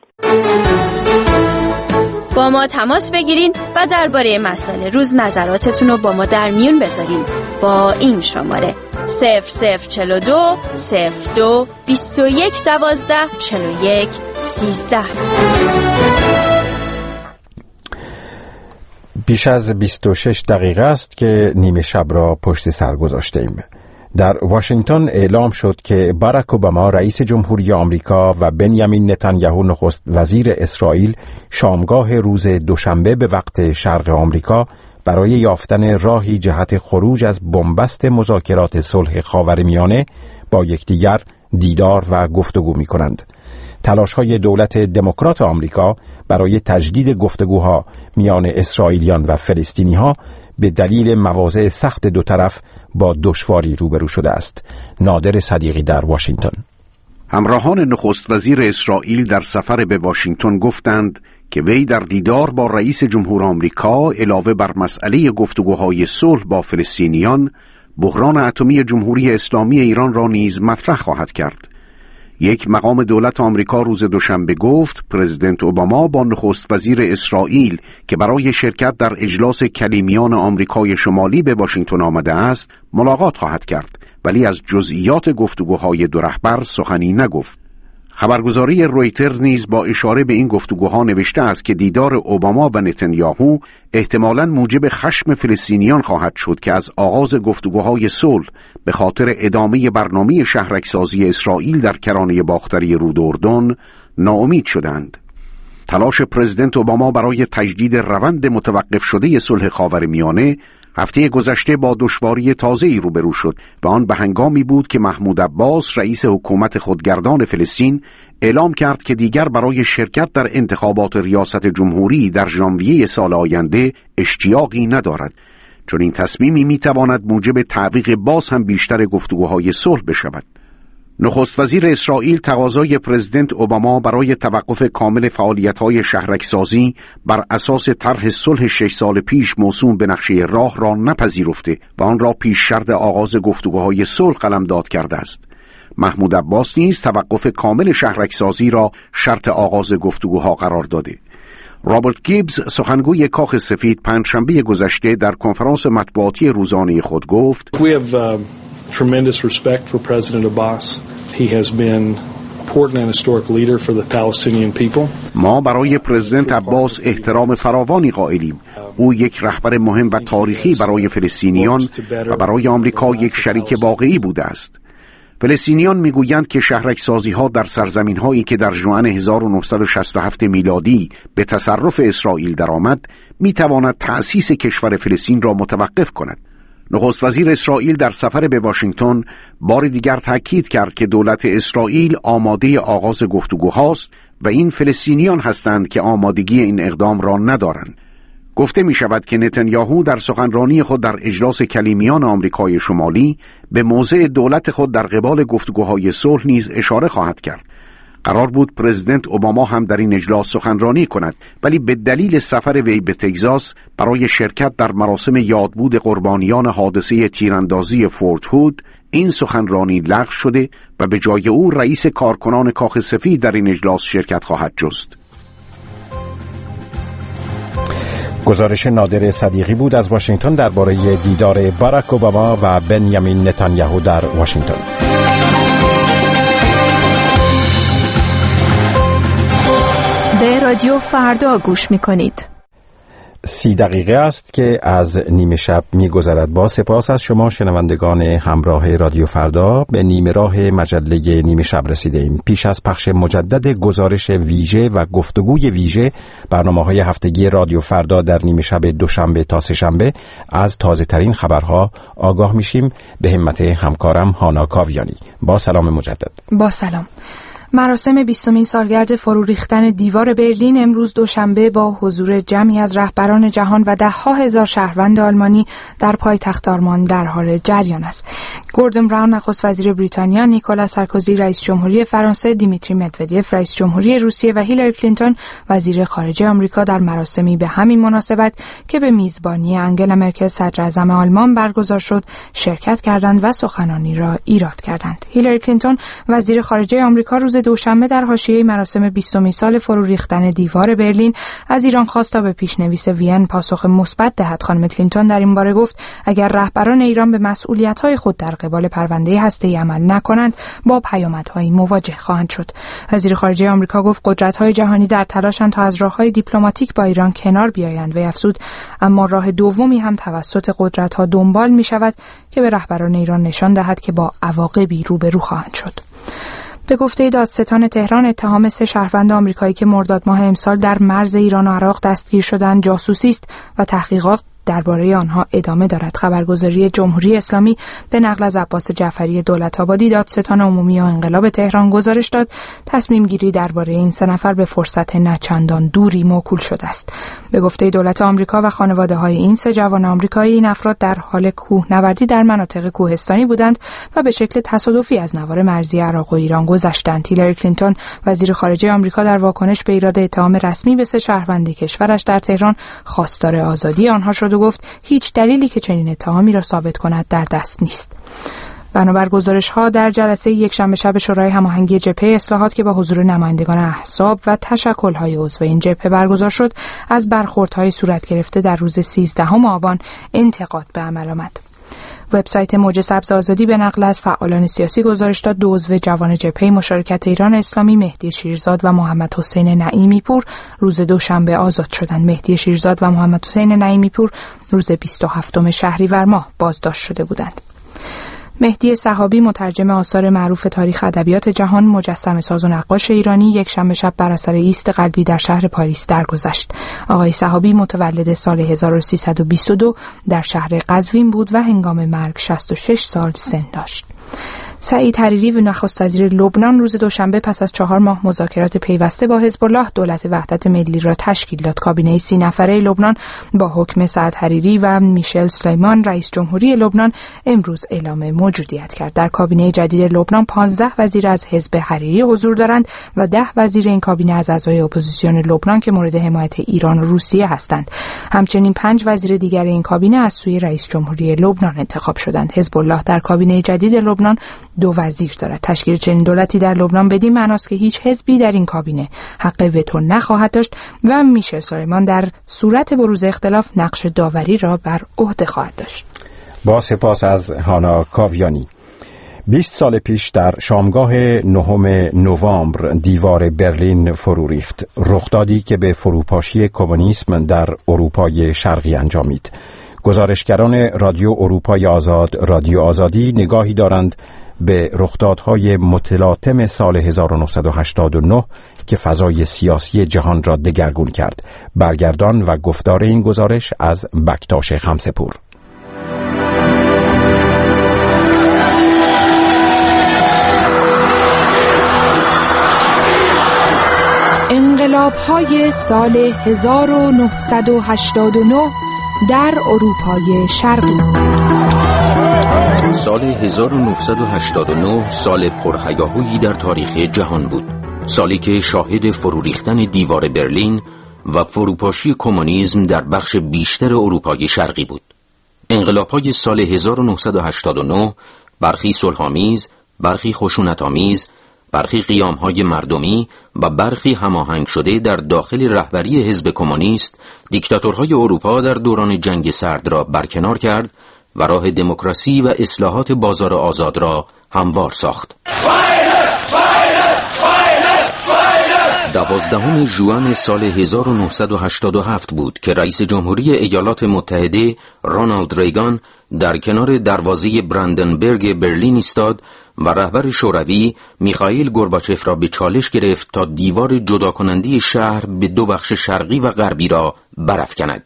Speaker 15: با ما تماس بگیرین و درباره مسائل روز نظراتتون رو با ما در میون بذارین با این شماره 0042 02 21 12 41 13.
Speaker 3: بیش از 26 دقیقه است که نیمه شب را پشت سر گذاشتیم. در واشنگتن اعلام شد که باراک اوباما رئیس جمهوری آمریکا و بنیامین نتانیاهو نخست وزیر اسرائیل شامگاه روز دوشنبه به وقت شرق آمریکا برای یافتن راهی جهت خروج از بنبست مذاکرات صلح خاورمیانه با یکدیگر دیدار و گفتگو می‌کنند. تلاش‌های دولت دموکرات آمریکا برای تجدید گفتگوها میان اسرائیلیان و فلسطینی‌ها به دلیل مواضع سخت دو طرف با دشواری روبرو شده است. نادر صدیقی در واشنگتن.
Speaker 5: همراهان نخست وزیر اسرائیل در سفر به واشنگتن گفتند که وی در دیدار با رئیس جمهور آمریکا علاوه بر مسئله گفتگوهای صلح با فلسطینیان، بحران اتمی جمهوری اسلامی ایران را نیز مطرح خواهد کرد. یک مقام دولت آمریکا روز دوشنبه گفت پرزیدنت اوباما با نخست وزیر اسرائیل که برای شرکت در اجلاس کلیمیان آمریکای شمالی به واشنگتن آمده است ملاقات خواهد کرد، ولی از جزئیات گفتگوهای دو رهبر سخنی نگفت. خبرگزاری رویترز نیز با اشاره به این گفتگوها نوشته است که دیدار اوباما و نتانیاهو احتمالاً موجب خشم فلسطینیان خواهد شد که از آغاز گفتگوهای صلح به خاطر ادامه برنامه شهرک‌سازی اسرائیل در کرانه باختری رود اردن ناامید شدند. تلاش پرزیدنت اوباما برای تجدید روند متوقف شده صلح خاورمیانه هفته گذشته با دشواری تازه‌ای روبرو شد و آن به هنگامی بود که محمود عباس رئیس حکومت خودگردان فلسطین اعلام کرد که دیگر برای شرکت در انتخابات ریاست جمهوری در ژانویه سال آینده اشتیاقی ندارد، چون این تصمیمی میتواند موجب تعویق باز هم بیشتر گفتگوهای صلح بشود. نخست وزیر اسرائیل تقاضای پرزیدنت اوباما برای توقف کامل فعالیت‌های شهرک‌سازی بر اساس طرح صلح 6 سال پیش موسوم به نقشه راه را نپذیرفته و آن را پیش شرط آغاز گفتگوهای صلح قلمداد کرده است. محمود عباس نیز توقف کامل شهرک‌سازی را شرط آغاز گفتگوها قرار داده. رابرت گیبز سخنگوی کاخ سفید پنجشنبه گذشته در کنفرانس مطبوعاتی روزانه خود گفت
Speaker 16: tremendous respect for President Abbas. He has been important and historic leader for the Palestinian people.
Speaker 5: ما برای پرزیدنت عباس احترام فراوانی قائلیم. او یک رهبر مهم و تاریخی برای فلسطینیان و برای آمریکا یک شریک واقعی بوده است. فلسطینیان میگویند که شهرک‌سازی‌ها در سرزمین‌هایی که در ژوئن 1967 میلادی به تصرف اسرائیل درآمد میتواند تأسیس کشور فلسطین را متوقف کند. نخست وزیر اسرائیل در سفر به واشنگتن بار دیگر تاکید کرد که دولت اسرائیل آماده آغاز گفتگوهاست و این فلسطینیان هستند که آمادگی این اقدام را ندارند. گفته می شود که نتانیاهو در سخنرانی خود در اجلاس کلیمیان آمریکای شمالی به موضع دولت خود در قبال گفتگوهای صلح نیز اشاره خواهد کرد. قرار بود پرزیدنت اوباما هم در این اجلاس سخنرانی کند، ولی به دلیل سفر وی به تگزاس برای شرکت در مراسم یادبود قربانیان حادثه تیراندازی فورت هود این سخنرانی لغو شده و به جای او رئیس کارکنان کاخ سفید در این اجلاس شرکت خواهد جست.
Speaker 3: گزارش نادر صدیقی بود از واشنگتن درباره دیدار باراک اوباما و بنیامین نتانیاهو در واشنگتن.
Speaker 1: به رادیو فردا گوش می‌کنید.
Speaker 3: 30 دقیقه است که از نیمه شب می‌گذرد. با سپاس از شما شنوندگان همراه رادیو فردا به نیمه راه مجله نیمه شب رسیدیم. پیش از پخش مجدد گزارش ویژه و گفتگوی ویژه برنامه‌های هفتگی رادیو فردا در نیمه شب دوشنبه تا سه‌شنبه از تازه‌ترین خبرها آگاه میشیم. به همت همکارم هانا کاویانی. با سلام مجدد.
Speaker 4: با سلام. مراسم 20مین سالگرد فرو ریختن دیوار برلین امروز دوشنبه با حضور جمعی از رهبران جهان و ده‌ها هزار شهروند آلمانی در پایتخت آلمان در حال جریان است. گوردن براون نخست وزیر بریتانیا، نیکولا سارکوزی رئیس جمهوری فرانسه، دیمیتری مدودیف رئیس جمهوری روسیه و هیلاری کلینتون وزیر خارجه آمریکا در مراسمی به همین مناسبت که به میزبانی انگلا مرکل صدراعظم آلمان برگزار شد شرکت کردند و سخنانی را ایراد کردند. هیلاری کلینتون وزیر خارجه آمریکا روز دوشنبه در حاشیه مراسم 20مین سال فرو ریختن دیوار برلین از ایران خواست تا به پیشنویس وین پاسخ مثبت دهد. خانم کلینتون در این باره گفت اگر رهبران ایران به مسئولیت‌های خود در قبال پرونده هسته‌ای عمل نکنند با پیامدهایی مواجه خواهند شد. وزیر خارجه آمریکا گفت قدرت‌های جهانی در تلاشند تا از راه‌های دیپلماتیک با ایران کنار بیایند و افزود اما راه دومی هم توسط قدرت‌ها دنبال می‌شود که به رهبران ایران نشان دهد که با عواقبی روبرو خواهند شد. به گفته دادستان تهران اتهام 3 شهروند آمریکایی که مرداد ماه امسال در مرز ایران و عراق دستگیر شدند جاسوسی است و تحقیقات درباره آنها ادامه دارد. خبرگزاری جمهوری اسلامی به نقل از عباس جعفری دولت‌آبادی دادستان عمومی و انقلاب تهران گزارش داد تصمیم گیری درباره این 3 نفر به فرصت نچندان دوری موکول شده است. به گفته دولت آمریکا و خانواده‌های این 3 جوان آمریکایی این افراد در حال کوهنوردی در مناطق کوهستانی بودند و به شکل تصادفی از نوار مرزی عراق و ایران گذشتند. هیلاری کلینتون وزیر خارجه آمریکا در واکنش به ایراد اتهام رسمی به 3 شهروند کشورش در تهران خواستار آزادی آنها شد و گفت هیچ دلیلی که چنین اتهامی را ثابت کند در دست نیست. بنابر گزارش‌ها در جلسه یکشنبه شب شورای هماهنگی جبهه اصلاحات که با حضور نمایندگان احزاب و تشکل‌های عضو این جبهه برگزار شد از برخوردهای صورت گرفته در روز 13 آبان انتقاد به عمل آمد. وبسایت موج سبز آزادی به نقل از فعالان سیاسی گزارش داد 2 عضو جوان جبهه مشارکت ایران اسلامی مهدی شیرزاد و محمد حسین نعیمی پور روز دوشنبه آزاد شدند. مهدی شیرزاد و محمد حسین نعیمی پور روز 27 شهریور ماه بازداشت شده بودند. مهدی صحابی مترجم آثار معروف تاریخ ادبیات جهان، مجسمه ساز و نقاش ایرانی یکشنبه شب بر اثر ایست قلبی در شهر پاریس درگذشت. آقای صحابی متولد سال 1322 در شهر قزوین بود و هنگام مرگ 66 سال سن داشت. سعید حریری و نخست وزیر لبنان روز دوشنبه پس از 4 ماه مذاکرات پیوسته با حزب الله دولت وحدت ملی را تشکیل داد. کابینه 30 نفره لبنان با حکم سعد حریری و میشل سلیمان رئیس جمهوری لبنان امروز اعلام موجودیت کرد. در کابینه جدید لبنان 15 وزیر از حزب حریری حضور دارند و 10 وزیر این کابینه از اعضای اپوزیسیون لبنان که مورد حمایت ایران و روسیه هستند. همچنین 5 وزیر دیگر این کابینه از سوی رئیس جمهوری لبنان انتخاب شدند. حزب الله در کابینه جدید لبنان 2 وزیر دارد. تشکیل چنین دولتی در لبنان بدین معناست که هیچ حزبی در این کابینه حق وتو نخواهد داشت و میشل سلیمان در صورت بروز اختلاف نقش داوری را بر عهده خواهد داشت.
Speaker 3: با سپاس از هانا کاویانی. 20 سال پیش در شامگاه 9 نوامبر دیوار برلین فرو ریخت، رخدادی که به فروپاشی کمونیسم در اروپای شرقی انجامید. گزارشگران رادیو اروپای آزاد، رادیو آزادی نگاهی دارند به رخدادهای متلاطم سال 1989 که فضای سیاسی جهان را دگرگون کرد. برگردان و گفتار این گزارش از بکتاش خمسه‌پور.
Speaker 4: انقلاب‌های سال 1989 در اروپای شرقی.
Speaker 17: سال 1989 سال پرهیاهویی در تاریخ جهان بود. سالی که شاهد فرو ریختن دیوار برلین و فروپاشی کمونیسم در بخش بیشتر اروپای شرقی بود. انقلاب‌های سال 1989 برخی صلح‌آمیز، برخی خشونت‌آمیز، برخی قیام‌های مردمی و برخی هماهنگ شده در داخل رهبری حزب کمونیست دیکتاتورهای اروپا در دوران جنگ سرد را برکنار کرد و راه دموکراسی و اصلاحات بازار آزاد را هموار ساخت. 12 ژوئن سال 1987 بود که رئیس جمهوری ایالات متحده رونالد ریگان در کنار دروازه براندنبرگ برلین ایستاد و رهبر شوروی میخائیل گورباچف را به چالش گرفت تا دیوار جدا کننده شهر به دو بخش شرقی و غربی را برافکند.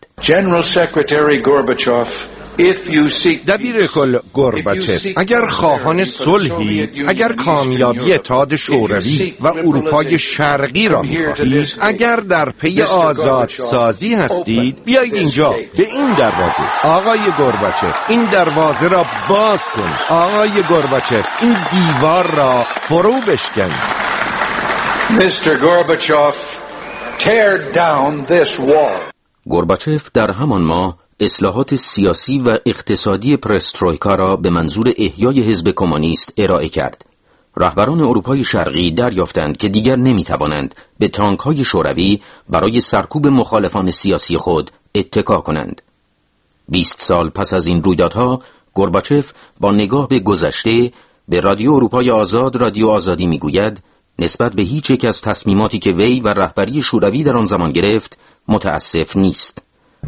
Speaker 2: دبیر کل گورباچف، اگر خواهان صلحی، اگر کامیابی اتحاد شوروی و اروپای شرقی را می‌خواهید، اگر در پی آزادسازی هستید، بیایید اینجا به این دروازه. آقای گورباچف، این دروازه را باز کن. آقای گورباچف، این دیوار را فرو بشکن.
Speaker 18: Mr. Gorbachev, tear down this wall.
Speaker 17: گورباچف در همان ماه اصلاحات سیاسی و اقتصادی پرسترویکا را به منظور احیای حزب کمونیست ارائه کرد. رهبران اروپای شرقی دریافتند که دیگر نمی‌توانند به تانک‌های شوروی برای سرکوب مخالفان سیاسی خود اتکا کنند. 20 سال پس از این رویدادها، گورباچف با نگاه به گذشته به رادیو اروپای آزاد، رادیو آزادی می‌گوید نسبت به هیچ یک از تصمیماتی که وی و رهبری شوروی در آن زمان گرفت متاسف نیست.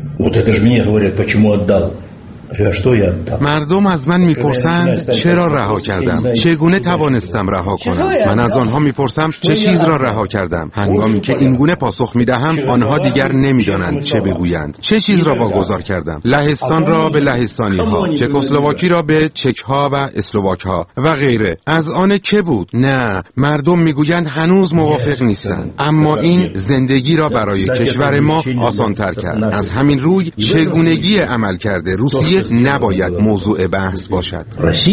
Speaker 11: مردم از من میپرسند چرا رها کردم، چگونه توانستم رها کنم. من از آنها میپرسم چه چیز را رها کردم. هنگامی که اینگونه پاسخ میدهم آنها دیگر نمیدانند چه بگویند. چه چیز را واگذار کردم؟ لهستان را به لهستانی ها، چکسلواکی را به چک ها و اسلواک ها و غیره. از آن که بود؟ نه، مردم میگویند هنوز موافق نیستند، اما این زندگی را برای کشور ما آسان تر کرد. از همین روی چگونگی عمل کرده روسیه نباید موضوع بحث باشد.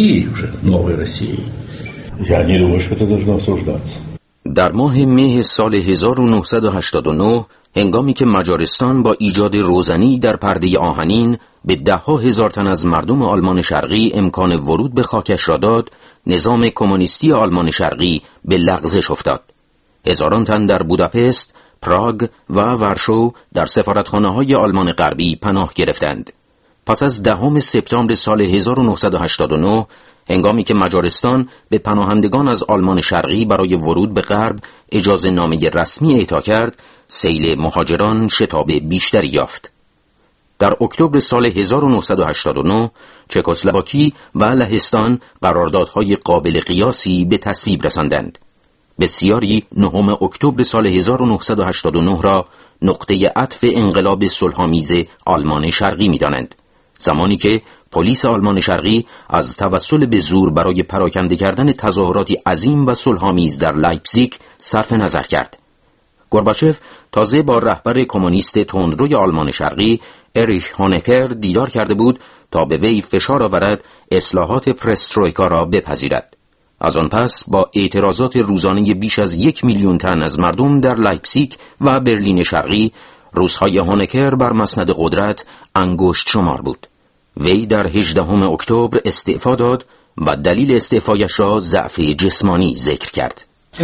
Speaker 17: در ماه مه سال 1989 هنگامی که مجارستان با ایجاد روزنی در پرده آهنین به 10,000 تن از مردم آلمان شرقی امکان ورود به خاکش را داد، نظام کمونیستی آلمان شرقی به لغزش افتاد. هزاران تن در بوداپست، پراگ و ورشو در سفارتخانه‌های آلمان غربی پناه گرفتند. پس از 10 سپتامبر سال 1989 هنگامی که مجارستان به پناهندگان از آلمان شرقی برای ورود به غرب اجازه نامه رسمی اعطا کرد، سیل مهاجران شتاب بیشتری یافت. در اکتبر سال 1989 چکسلواکی و لهستان قراردادهای قابل قیاسی به تصویب رساندند. بسیاری 9 اکتبر سال 1989 را نقطه عطف انقلاب صلح‌آمیز آلمان شرقی می‌دانند، زمانی که پلیس آلمان شرقی از توسل به زور برای پراکنده کردن تظاهراتی عظیم و صلح‌آمیز در لایپزیگ صرف نظر کرد. گورباچف تازه با رهبر کمونیست تندروی آلمان شرقی اریش هونکر دیدار کرده بود تا به وی فشار آورد اصلاحات پرسترویکا را بپذیرد. از آن پس با اعتراضات روزانه بیش از 1 میلیون تن از مردم در لایپزیگ و برلین شرقی، روزهای هونکر بر مسند قدرت انگشت شمار بود. وی در 18 اکتبر استعفا داد و دلیل استعفایش را ضعف جسمانی ذکر کرد.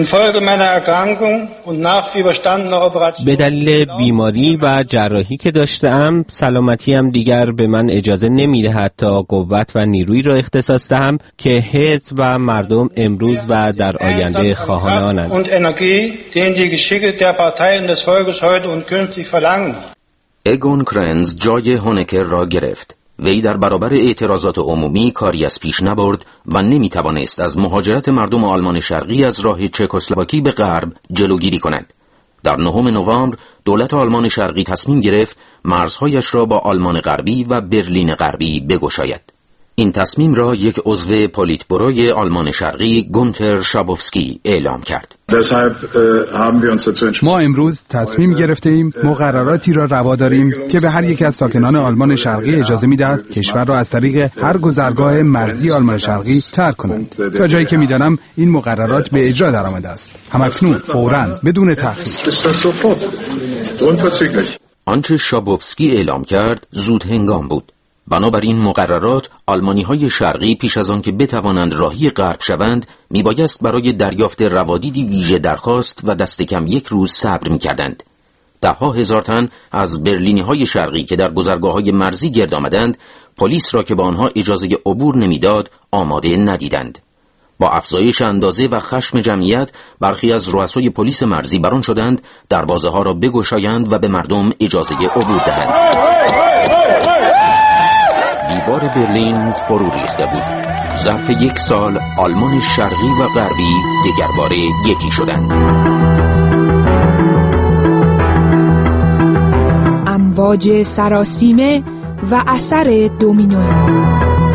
Speaker 19: به دلیل بیماری و جراحی که داشتم، سلامتیم دیگر به من اجازه نمیدهد تا قوت و نیرویی را اختصاص دهم که حزب و مردم امروز و در آینده خواهان آنند.
Speaker 17: اگون کرنز جای هونکر را گرفت. وی در برابر اعتراضات عمومی کاری از پیش نبرد و نمیتوانست از مهاجرت مردم آلمان شرقی از راه چکسلواکی به غرب جلوگیری کند. در 9 نوامبر دولت آلمان شرقی تصمیم گرفت مرزهایش را با آلمان غربی و برلین غربی بگشاید. این تصمیم را یک عضو پلیتبروی آلمان شرقی گونتر شابوفسکی اعلام کرد.
Speaker 20: ما امروز تصمیم گرفتیم مقرراتی را روا داریم که به هر یک از ساکنان آلمان شرقی اجازه می‌دهد کشور را از طریق هر گذرگاه مرزی آلمان شرقی ترک کنند. تا جایی که می‌دانم این مقررات به اجرا درآمده است. همکنون فوراً بدون تأخیر.
Speaker 17: آنچه شابوفسکی اعلام کرد زود هنگام بود. بنابراین مقررات آلمانی‌های شرقی پیش از آن که بتوانند راهی غرب شوند میبایست برای دریافت روادیدی ویژه درخواست و دست کم 1 روز صبر میکردند. 10,000 تن از برلینی‌های شرقی که در گذرگاه‌های مرزی گرد آمدند، پلیس را که به آنها اجازه عبور نمیداد آماده ندیدند. با افزایش اندازه و خشم جمعیت، برخی از رؤسای پلیس مرزی بران شدند دروازه‌ها را بگشایند و به مردم اجازه عبور دهند. دیوار برلین فرو ریخته بود. ظرف 1 سال آلمان شرقی و غربی دگرباره یکی شدند.
Speaker 4: امواج سراسیمه و اثر دومینویی.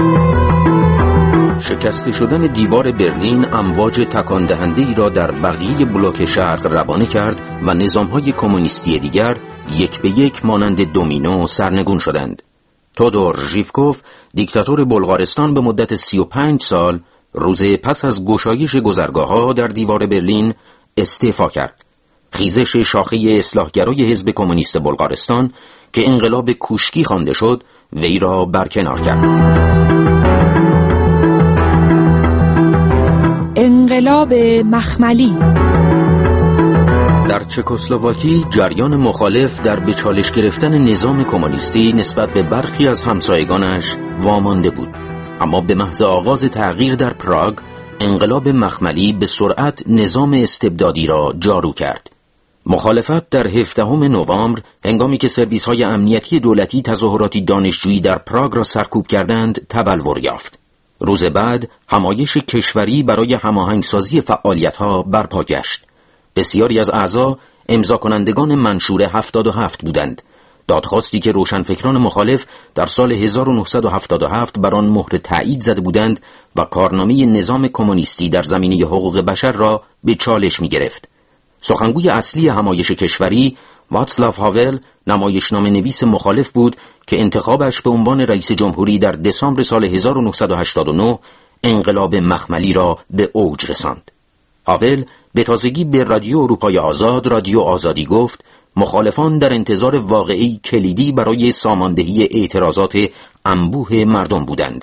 Speaker 17: شکسته شدن دیوار برلین امواج تکان دهنده‌ای را در بقیه بلوک شرق روانه کرد و نظام‌های کمونیستی دیگر یک به یک مانند دومینو سرنگون شدند. تودور ژیوکوف، دیکتاتور بلغارستان، به مدت 35 سال روز پس از گشایش گذرگاه‌ها در دیوار برلین استعفا کرد. خیزش شاخه اصلاحگرای حزب کمونیست بلغارستان که انقلاب کوشکی خوانده شد، وی را برکنار کرد.
Speaker 4: انقلاب مخملی.
Speaker 17: در چکسلواکی جریان مخالف در به چالش گرفتن نظام کمونیستی نسبت به برخی از همسایگانش وامانده بود، اما به محض آغاز تغییر در پراگ، انقلاب مخملی به سرعت نظام استبدادی را جارو کرد. مخالفت در 17 نوامبر، هنگامی که سرویس‌های امنیتی دولتی تظاهراتی دانشجویی در پراگ را سرکوب کردند، تبلور یافت. روز بعد همایش کشوری برای هماهنگسازی فعالیت‌ها برپا گشت. بسیاری از اعضا امضا کنندگان منشور 77 بودند، دادخواستی که روشنفکران مخالف در سال 1977 بر آن مهر تایید زده بودند و کارنامه نظام کمونیستی در زمینه حقوق بشر را به چالش می گرفت. سخنگوی اصلی همایش کشوری، واتسلاو هاول، نمایشنامه نویس مخالف بود که انتخابش به عنوان رئیس جمهوری در دسامبر سال 1989 انقلاب مخملی را به اوج رساند. هاول به تازگی به رادیو اروپای آزاد، رادیو آزادی گفت مخالفان در انتظار واقعی کلیدی برای ساماندهی اعتراضات انبوه مردم بودند.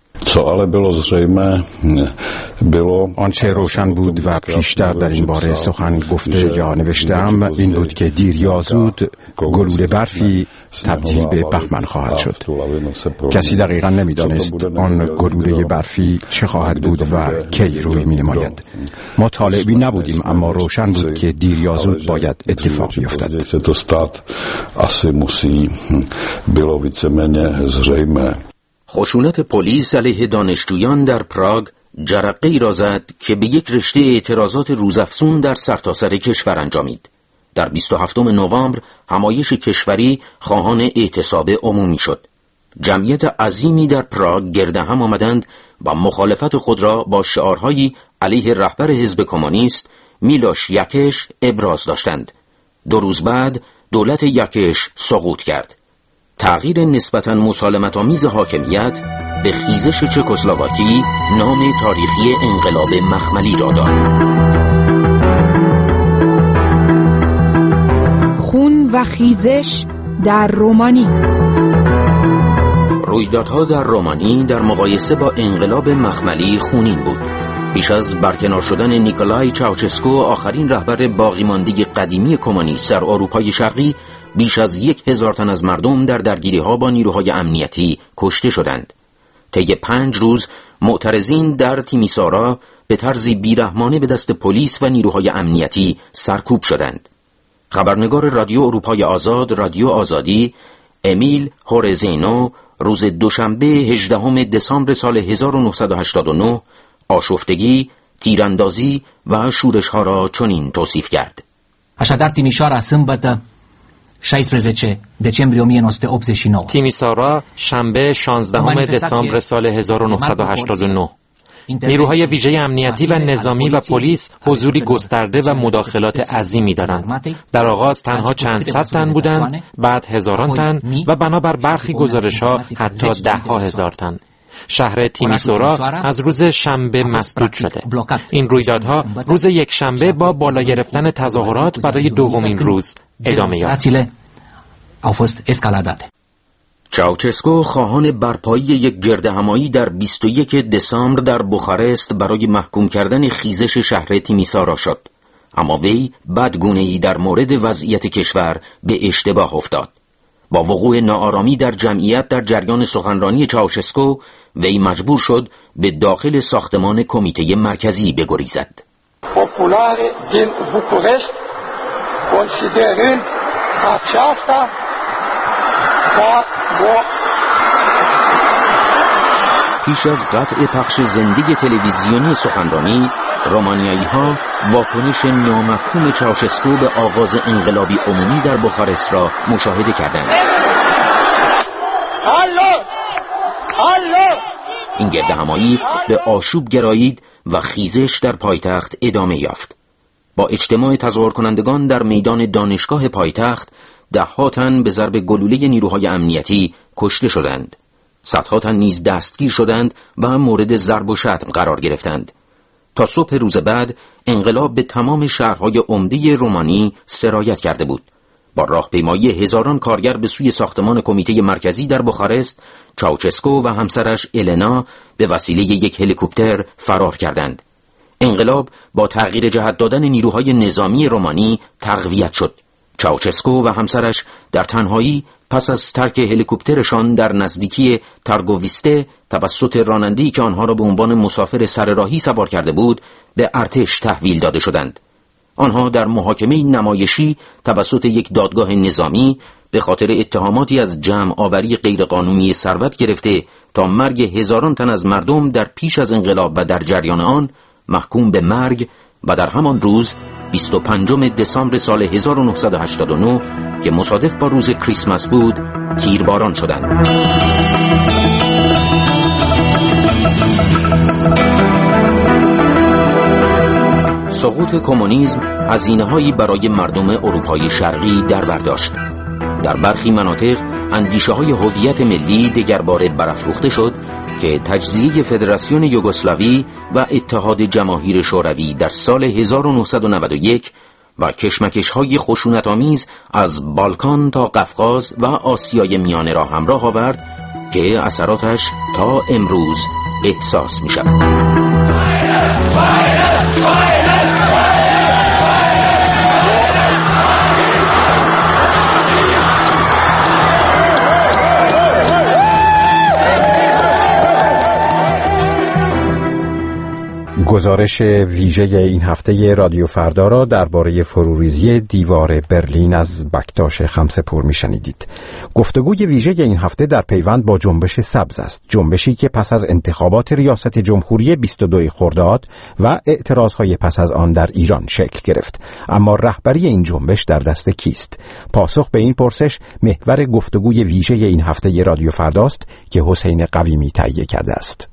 Speaker 3: آنچه روشن بود و پیشتر در این باره سخن گفته یا نوشتم این بود که دیر یا زود گلوله برفی تبدیل به بهمن خواهد شد. کسی دقیقا نمیدانست آن گلوله برفی چه خواهد بود و کی روی می نماید. ما طالبی نبودیم، اما روشن بود که دیر یا زود باید اتفاق بیفتد.
Speaker 17: خشونت پلیس علیه دانشجویان در پراگ جرقه‌ای را زد که به یک رشته اعتراضات روزافزون در سرتاسر کشور انجامید. در 27 نوامبر همایش کشوری خواهان اعتصاب عمومی شد. جمعیت عظیمی در پراگ گرد هم آمدند و مخالفت خود را با شعارهایی علیه رهبر حزب کمونیست میلوش یکش ابراز داشتند. 2 روز بعد دولت یکش سقوط کرد. تغییر نسبتاً مسالمت‌آمیز حاکمیت به خیزش چکسلواکی نام تاریخی انقلاب مخملی را داد.
Speaker 4: خون و خیزش در رومانی.
Speaker 17: رویدادها در رومانی در مقایسه با انقلاب مخملی خونین بود. پیش از برکنار شدن نیکولای چاوشسکو، آخرین رهبر باقی مانده قدیمی کمونیست در اروپای شرقی، بیش از 1000 تن از مردم در درگیری‌ها با نیروهای امنیتی کشته شدند. طی 5 روز معترضین در تیمیسارا به طرزی بیرحمانه به دست پلیس و نیروهای امنیتی سرکوب شدند. خبرنگار رادیو اروپای آزاد، رادیو آزادی، امیل هورزینو، روز دوشنبه 18 دسامبر سال 1989 آشفتگی، تیراندازی و شورش‌ها را چنین توصیف کرد.
Speaker 21: așadar Timișoara sâmbătă 16 decembrie 1989.
Speaker 22: تیمیسارا شنبه 16 دسامبر سال 1989. نیروهای ویژه امنیتی و نظامی و پلیس حضوری گسترده و مداخلات عظیمی دارند. در آغاز تنها چند صد تن بودند، بعد هزاران تن و بنابر برخی گزارش‌ها حتی 10,000 تن. شهر تیمیسورا از روز شنبه مسدود شده. این رویدادها روز یکشنبه با بالا گرفتن تظاهرات برای دومین روز ادامه یافت.
Speaker 17: چاوچسکو خواهان برپایی یک گردهمایی در 21 دسامبر در بخارست برای محکوم کردن خیزش شهر تیمیسارا شد، اما وی بدگونه‌ای در مورد وضعیت کشور به اشتباه افتاد. با وقوع ناآرامی در جمعیت در جریان سخنرانی چاوشسکو، وی مجبور شد به داخل ساختمان کمیته مرکزی بگریزد.
Speaker 6: پاپولار din București considerând aceasta ca
Speaker 17: پیش از قطع پخش زنده تلویزیونی سخنرانی، رومانیایی‌ها واکنش نامفهوم چاوشسکو به آغاز انقلابی عمومی در بخارست را مشاهده کردند. این گردهمایی به آشوب گرایید و خیزش در پایتخت ادامه یافت. با اجتماع تظاهر کنندگان در میدان دانشگاه پایتخت، ده‌ها تن به ضرب گلوله نیروهای امنیتی کشته شدند. صدها تن نیز دستگیر شدند و مورد ضرب و شتم قرار گرفتند. تا صبح روز بعد انقلاب به تمام شهرهای عمده رومانی سرایت کرده بود. با راهپیمایی هزاران کارگر به سوی ساختمان کمیته مرکزی در بخارست، چاوچسکو و همسرش النا به وسیله یک هلیکوپتر فرار کردند. انقلاب با تغییر جهت دادن نیروهای نظامی رومانی تقویت شد. چاوچسکو و همسرش در تنهایی پس از ترک هلیکوپترشان در نزدیکی تارگوویسته توسط راننده‌ای که آنها را به عنوان مسافر سرراهی سوار کرده بود، به ارتش تحویل داده شدند. آنها در محاکمه نمایشی توسط یک دادگاه نظامی به خاطر اتهاماتی از جمع آوری غیرقانونی ثروت گرفته تا مرگ هزاران تن از مردم در پیش از انقلاب و در جریان آن محکوم به مرگ و در همان روز 25 دسامبر سال 1989 که مصادف با روز کریسمس بود، تیرباران شدند. سقوط کمونیسم هزینه‌هایی برای مردم اروپای شرقی در بر داشت. در برخی مناطق اندیشه‌های هویت ملی دگرباره برافروخته شد که تجزیه فدراسیون یوگسلاوی و اتحاد جماهیر شوروی در سال 1991 و کشمکش‌های خشونت‌آمیز از بالکان تا قفقاز و آسیای میانه را همراه آورد که اثراتش تا امروز احساس می‌شود.
Speaker 3: گزارش ویژه این هفته رادیو فردا را درباره فروریزی دیوار برلین از بکتاش خمسه‌پور میشنیدید. گفتگوی ویژه این هفته در پیوند با جنبش سبز است، جنبشی که پس از انتخابات ریاست جمهوری 22 خرداد و اعتراضهای پس از آن در ایران شکل گرفت. اما رهبری این جنبش در دست کیست؟ پاسخ به این پرسش محور گفتگوی ویژه این هفته رادیو فرداست که حسین قویمی تهیه کرده است.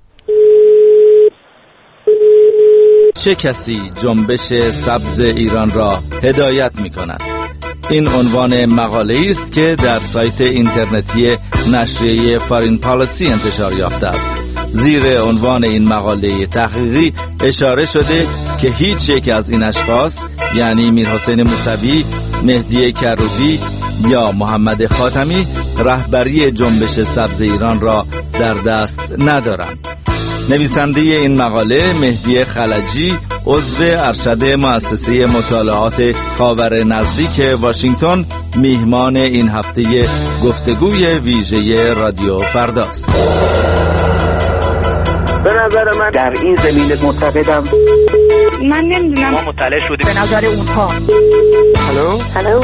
Speaker 7: چه کسی جنبش سبز ایران را هدایت می کند؟ این عنوان مقاله است که در سایت اینترنتی نشریه فارین پالیسی انتشار یافته است. زیر عنوان این مقاله تحقیقی اشاره شده که هیچ یک از این اشخاص، یعنی میرحسین موسوی، مهدی کروبی یا محمد خاتمی، رهبری جنبش سبز ایران را در دست ندارند. نویسنده این مقاله مهدی خلجی، عضو ارشد مؤسسه مطالعات خاور نزدیک واشنگتن، میهمان این هفته گفتگوی ویژه رادیو فرداست.
Speaker 23: به نظر من در این زمینه معتقدم،
Speaker 24: من نمیدونم،
Speaker 23: ما مطلع شدیم
Speaker 24: به نظر اونها.
Speaker 23: هلو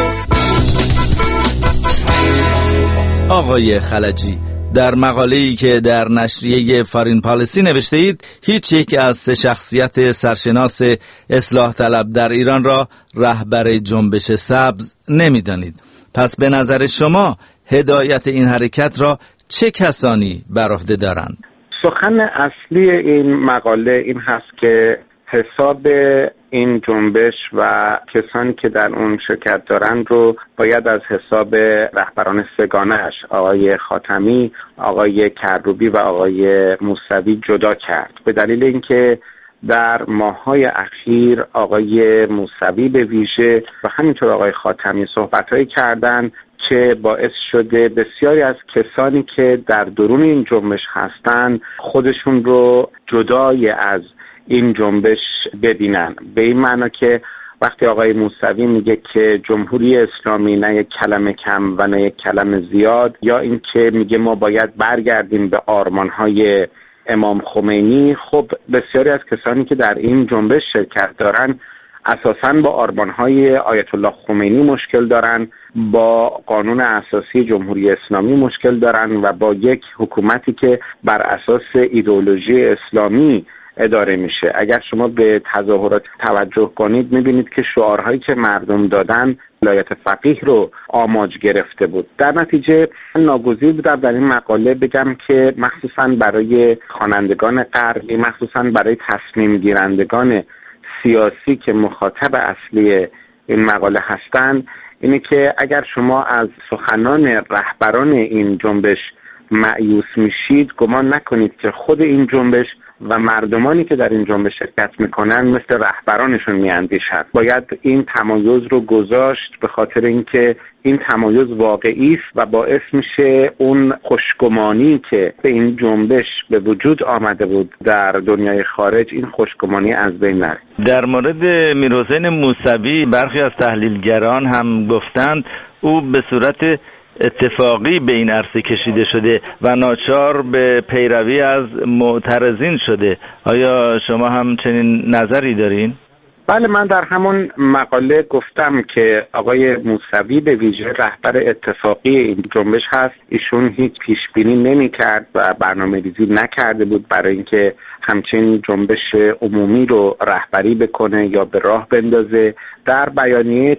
Speaker 7: آقای خلجی، در مقاله‌ای که در نشریه فارین پالیسی نوشته اید، هیچ یک از سه شخصیت سرشناس اصلاح طلب در ایران را رهبر جنبش سبز نمی‌دانید. پس به نظر شما هدایت این حرکت را چه کسانی بر عهده دارند؟
Speaker 23: سخن اصلی این مقاله این هست که حساب این جنبش و کسانی که در اون شرکت دارند رو باید از حساب رهبران سگانه‌اش، آقای خاتمی، آقای کروبی و آقای موسوی جدا کرد، به دلیل اینکه در ماه‌های اخیر آقای موسوی به ویژه و همینطور آقای خاتمی صحبت‌هایی کردن که باعث شده بسیاری از کسانی که در درون این جنبش هستند خودشون رو جدای از این جنبش ببینن، به این معنا که وقتی آقای موسوی میگه که جمهوری اسلامی نه یک کلمه کم و نه یک کلمه زیاد، یا این که میگه ما باید برگردیم به آرمانهای امام خمینی، خب بسیاری از کسانی که در این جنبش شرکت دارن اساساً با آرمانهای آیت الله خمینی مشکل دارن، با قانون اساسی جمهوری اسلامی مشکل دارن و با یک حکومتی که بر اساس ایدئولوژی اسلامی اداره میشه. اگر شما به تظاهرات توجه کنید میبینید که شعارهایی که مردم دادن ولایت فقیه رو آماج گرفته بود. در نتیجه ناگزیر بودم در این مقاله بگم که مخصوصاً برای خوانندگان غربی، مخصوصاً برای تصمیم گیرندگان سیاسی که مخاطب اصلی این مقاله هستند، اینه که اگر شما از سخنان رهبران این جنبش مایوس میشید، گمان نکنید که خود این جنبش و مردمانی که در این جنبش شرکت میکنن مثل رهبرانشون میاندیشند. باید این تمایز رو گذاشت، به خاطر اینکه این تمایز واقعی است و باعث میشه اون خوشگمانی که به این جنبش به وجود آمده بود در دنیای خارج، این خوشگمانی از بین نره.
Speaker 7: در مورد میرحسین موسوی برخی از تحلیلگران هم گفتند او به صورت اتفاقی به این عرصه کشیده شده و ناچار به پیروی از معترضین شده. آیا شما هم چنین نظری دارین؟
Speaker 23: بله، من در همون مقاله گفتم که آقای موسوی به ویژه رهبر اتفاقی این جنبش هست. ایشون هیچ پیشبینی نمی کرد و برنامه‌ریزی نکرده بود برای اینکه همچین جنبش عمومی رو رهبری بکنه یا به راه بندازه. در بیانیه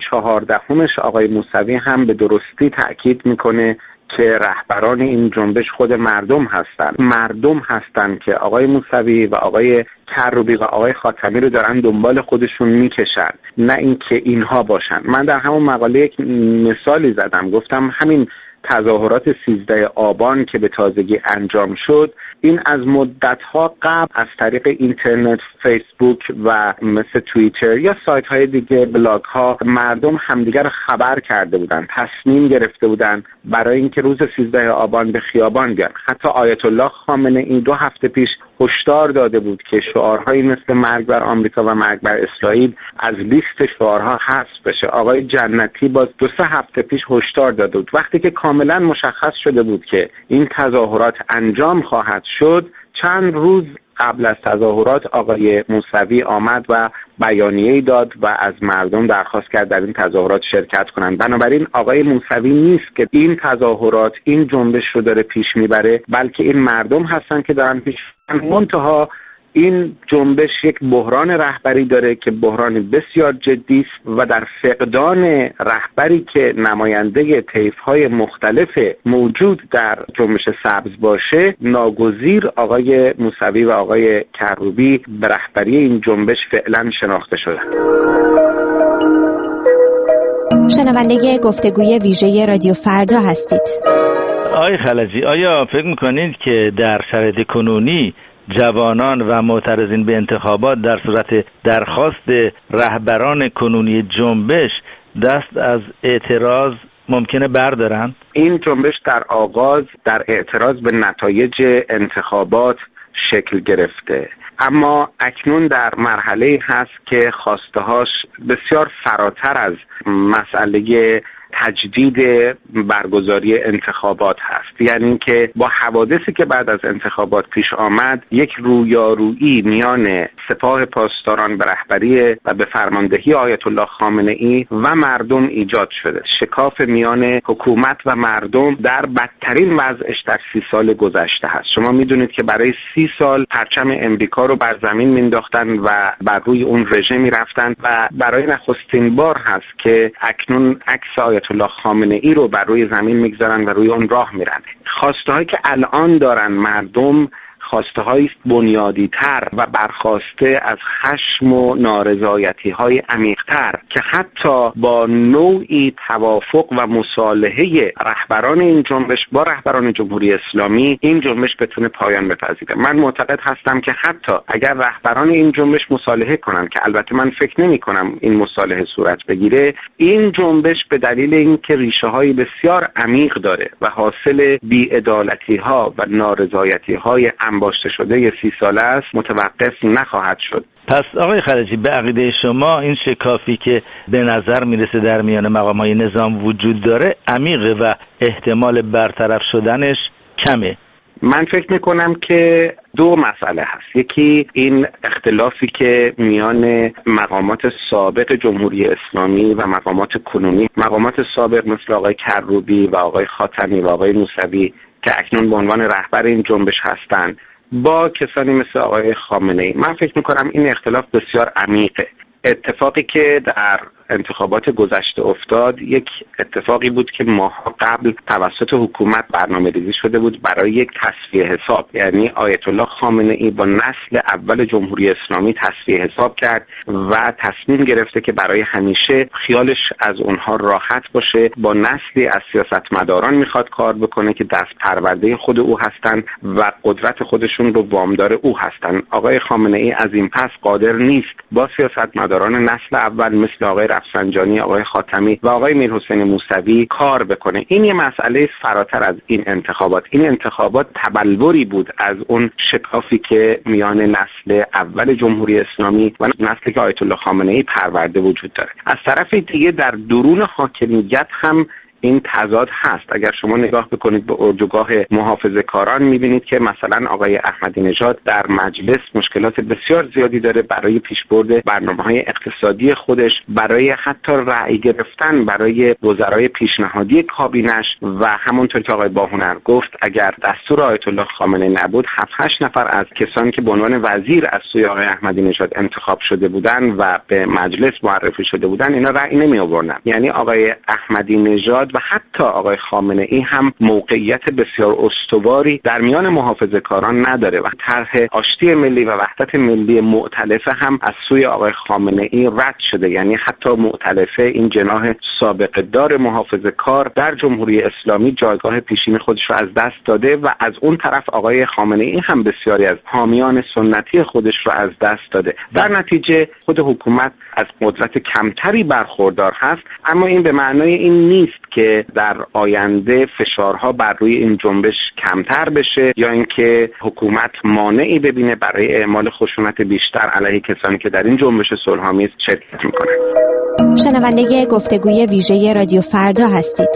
Speaker 23: 14 آقای موسوی هم به درستی تأکید میکنه که رهبران این جنبش خود مردم هستند. مردم هستند که آقای موسوی و آقای کروبی و آقای خاتمی رو دارن دنبال خودشون میکشن، نه اینکه اینها باشن. من در همون مقاله یک مثالی زدم، گفتم همین تظاهرات 13 آبان که به تازگی انجام شد، این از مدت‌ها قبل از طریق اینترنت، فیسبوک و مثل توییتر یا سایت‌های دیگه، بلاگ‌ها، مردم همدیگر رو خبر کرده بودن، تصمیم گرفته بودن برای اینکه روز 13 آبان به خیابان بیان. حتی آیت الله خامنه‌ای 2 هفته پیش هشدار داده بود که شعارهایی مثل مرگ بر آمریکا و مرگ بر اسرائیل از لیست شعارها حذف بشه. آقای جنتی باز 2-3 هفته پیش هشدار داده بود. وقتی که کاملا مشخص شده بود که این تظاهرات انجام خواهد شد، چند روز قبل از تظاهرات آقای موسوی آمد و بیانیه‌ای داد و از مردم درخواست کرد در این تظاهرات شرکت کنند. بنابراین آقای موسوی نیست که این تظاهرات، این جنبش رو داره پیش میبره، بلکه این مردم هستن که دارن پیش میبرن. منتها این جنبش یک بحران رهبری داره که بحران بسیار جدی است و در فقدان رهبری که نماینده طیف‌های مختلف موجود در جنبش سبز باشه، ناگزیر آقای موسوی و آقای کروبی به رهبری این جنبش فعلا شناخته شدند.
Speaker 8: شنونده گفتگوی ویژه رادیو فردا هستید.
Speaker 7: آقای خلجی، آیا فکر می‌کنید که در شرایط کنونی جوانان و معترضین به انتخابات در صورت درخواست رهبران کنونی جنبش دست از اعتراض ممکنه بردارن؟ این
Speaker 23: جنبش در آغاز در اعتراض به نتایج انتخابات شکل گرفته، اما اکنون در مرحله هست که خواستهاش بسیار فراتر از مسئله تجدید برگزاری انتخابات هست. یعنی که با حوادثی که بعد از انتخابات پیش آمد، یک رویارویی میان سپاه پاسداران به رهبری و به فرماندهی آیت الله خامنه‌ای و مردم ایجاد شده. شکاف میان حکومت و مردم در بدترین وضعش در 30 سال گذشته هست. شما میدونید که برای 30 سال پرچم امریکا رو بر زمین مینداختن و بر روی اون رژیمی رفتن و برای نخستین بار هست که اکنون عکس آیت الله خامنه‌ای رو بر روی زمین میگذارن و روی اون راه میرن. خواسته‌هایی که الان دارن مردم خواسته‌های بنیادی‌تر و برخواسته از خشم و نارضایتی‌های عمیق‌تر که حتی با نوعی توافق و مصالحه رهبران این جنبش با رهبران جمهوری اسلامی این جنبش بتونه پایان بپذیره. من معتقد هستم که حتی اگر رهبران این جنبش مصالحه کنن، که البته من فکر نمی‌کنم این مصالحه صورت بگیره، این جنبش به دلیل اینکه ریشه‌های بسیار عمیق داره و حاصل بی‌عدالتی‌ها و نارضایتی‌های انباشته شده 30 ساله است متوقف نخواهد شد.
Speaker 7: پس آقای خلجی، به عقیده شما این شکافی که به نظر میرسه در میان مقام‌های نظام وجود داره عمیقه و احتمال برطرف شدنش کمه؟
Speaker 23: من فکر میکنم که دو مسئله هست. یکی این اختلافی که میان مقامات سابق جمهوری اسلامی و مقامات کنونی، مقامات سابق مثل آقای کروبی و آقای خاتمی و آقای موسوی که اکنون به عنوان رهبر این جنبش هستند، با کسانی مثل آقای خامنه‌ای. من فکر میکنم این اختلاف بسیار عمیقه. اتفاقی که در انتخابات گذشته افتاد یک اتفاقی بود که ماها قبل توسط حکومت برنامه‌ریزی شده بود برای یک تصفیه حساب، یعنی آیت الله خامنه‌ای با نسل اول جمهوری اسلامی تصفیه حساب کرد و تصمیم گرفته که برای همیشه خیالش از اونها راحت باشه. با نسلی از سیاستمداران میخواد کار بکنه که دست پرورده خود او هستن و قدرت خودشون رو وامدار او هستن. آقای خامنه‌ای از این پس قادر نیست با سیاستمداران نسل اول مثل آقای رفسنجانی، آقای خاتمی و آقای میرحسین موسوی کار بکنه. این یه مسئله فراتر از این انتخابات. این انتخابات تبلوری بود از اون شکافی که میان نسل اول جمهوری اسلامی و نسلی که آیت الله خامنه‌ای پرورده وجود داره. از طرف دیگه در درون حاکمیت هم این تضاد هست. اگر شما نگاه بکنید به اردوگاه محافظه‌کاران می‌بینید که مثلا آقای احمدی نژاد در مجلس مشکلات بسیار زیادی داره برای پیشبرد برنامه‌های اقتصادی خودش، برای حتی رأی گرفتن برای وزرای پیشنهادی کابینش و همونطور که آقای باهنر گفت اگر دستور آیت الله خامنه‌ای نبود 7-8 نفر از کسانی که به عنوان وزیر از سوی آقای احمدی نژاد انتخاب شده بودن و به مجلس معرفی شده بودن اینا رأی نمی‌آوردن. یعنی آقای احمدی نژاد و حتی آقای خامنه‌ای هم موقعیت بسیار استواری در میان محافظه‌کاران نداره و طرح آشتی ملی و وحدت ملی مؤتلفه هم از سوی آقای خامنه‌ای رد شده. یعنی حتی مؤتلفه این جناح سابقه دار محافظه‌کار در جمهوری اسلامی جایگاه پیشین خودش رو از دست داده و از اون طرف آقای خامنه‌ای هم بسیاری از حامیان سنتی خودش رو از دست داده. در نتیجه خود حکومت از قدرت کمتری برخوردار هست، اما این به معنای این نیست که در آینده فشارها بر روی این جنبش کمتر بشه یا اینکه حکومت مانعی ببینه برای اعمال خشونت بیشتر علیه کسانی که در این جنبش صلح‌آمیز شرکت میکنند.
Speaker 8: شنونده گفتگوی ویژه رادیو فردا هستید.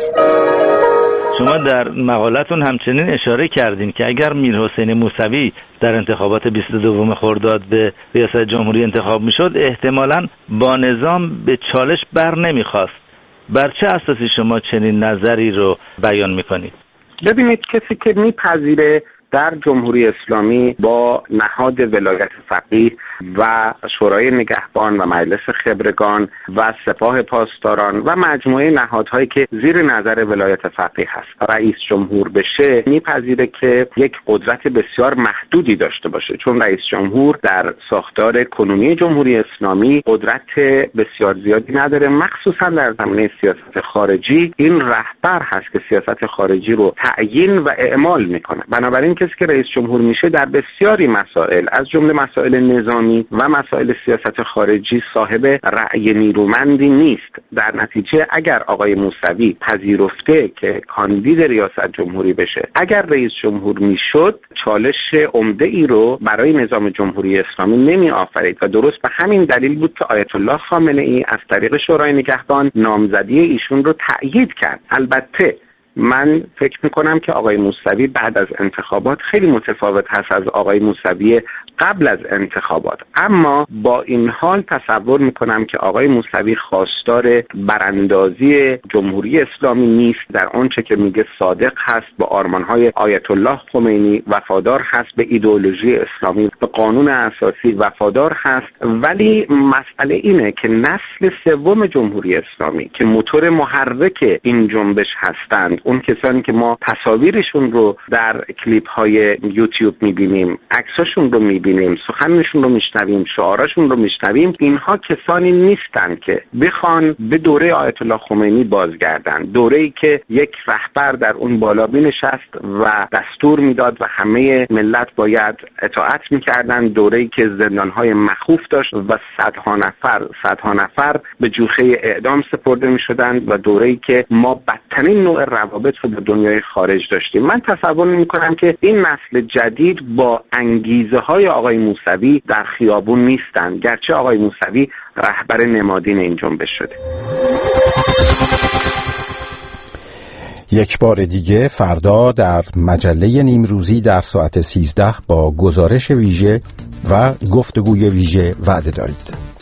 Speaker 7: شما در مقالتون همچنین اشاره کردین که اگر میرحسین موسوی در انتخابات 22 خرداد به ریاست جمهوری انتخاب میشد احتمالاً با نظام به چالش بر نمیخواست. بر چه اساسی شما چنین نظری رو بیان میکنید؟
Speaker 23: ببینید، کسی که میپذیره در جمهوری اسلامی با نهاد ولایت فقیه و شورای نگهبان و مجلس خبرگان و سپاه پاسداران و مجموعه نهادهایی که زیر نظر ولایت فقیه هست رئیس جمهور بشه، میپذیره که یک قدرت بسیار محدودی داشته باشه، چون رئیس جمهور در ساختار کنونی جمهوری اسلامی قدرت بسیار زیادی نداره، مخصوصا در زمینه سیاست خارجی. این رهبر هست که سیاست خارجی رو تعیین و اعمال میکنه. بنابراین کسی که رئیس جمهور میشه در بسیاری مسائل از جمله مسائل نظامی و مسائل سیاست خارجی صاحب رأی نیرومندی نیست. در نتیجه اگر آقای موسوی پذیرفته که کاندید ریاست جمهوری بشه، اگر رئیس جمهور میشد، چالش عمده ای رو برای نظام جمهوری اسلامی نمی آفرید و درست به همین دلیل بود که آیت الله خامنه‌ای از طریق شورای نگهبان نامزدی ایشون رو تأیید کرد. البته من فکر میکنم که آقای موسوی بعد از انتخابات خیلی متفاوت هست از آقای موسوی قبل از انتخابات، اما با این حال تصور میکنم که آقای موسوی خواستار براندازی جمهوری اسلامی نیست. در آنچه که میگه صادق هست با آرمانهای آیت الله خمینی، وفادار هست به ایدئولوژی اسلامی، به قانون اساسی وفادار هست. ولی مسئله اینه که نسل سوم جمهوری اسلامی که موتور محرک این جنبش هستند، اون کسانی که ما تصاویرشون رو در کلیپ های یوتیوب میبینیم، عکساشون رو میبینیم، سخنشون رو میشنویم، شعاراشون رو میشنویم، اینها کسانی نیستن که بخوان به دوره آیت الله خمینی بازگردن، دوره‌ای که یک رهبر در اون بالا مینشست و دستور میداد و همه ملت باید اطاعت میکردن، دوره‌ای که زندانهای مخوف داشت و صدها نفر به جوخه اعدام سپرده میشدند و دوره‌ای که ما بدترین نوع روابط رو با دنیای خارج داشتیم. من تصور میکنم که این نسل جدید با انگیزه های آقای موسوی در خیابون نیستن، گرچه آقای موسوی رهبر نمادین این جنبش شده.
Speaker 3: یک بار دیگه فردا در مجله نیمروزی در ساعت 13 با گزارش ویژه و گفتگوی ویژه وعده دارید.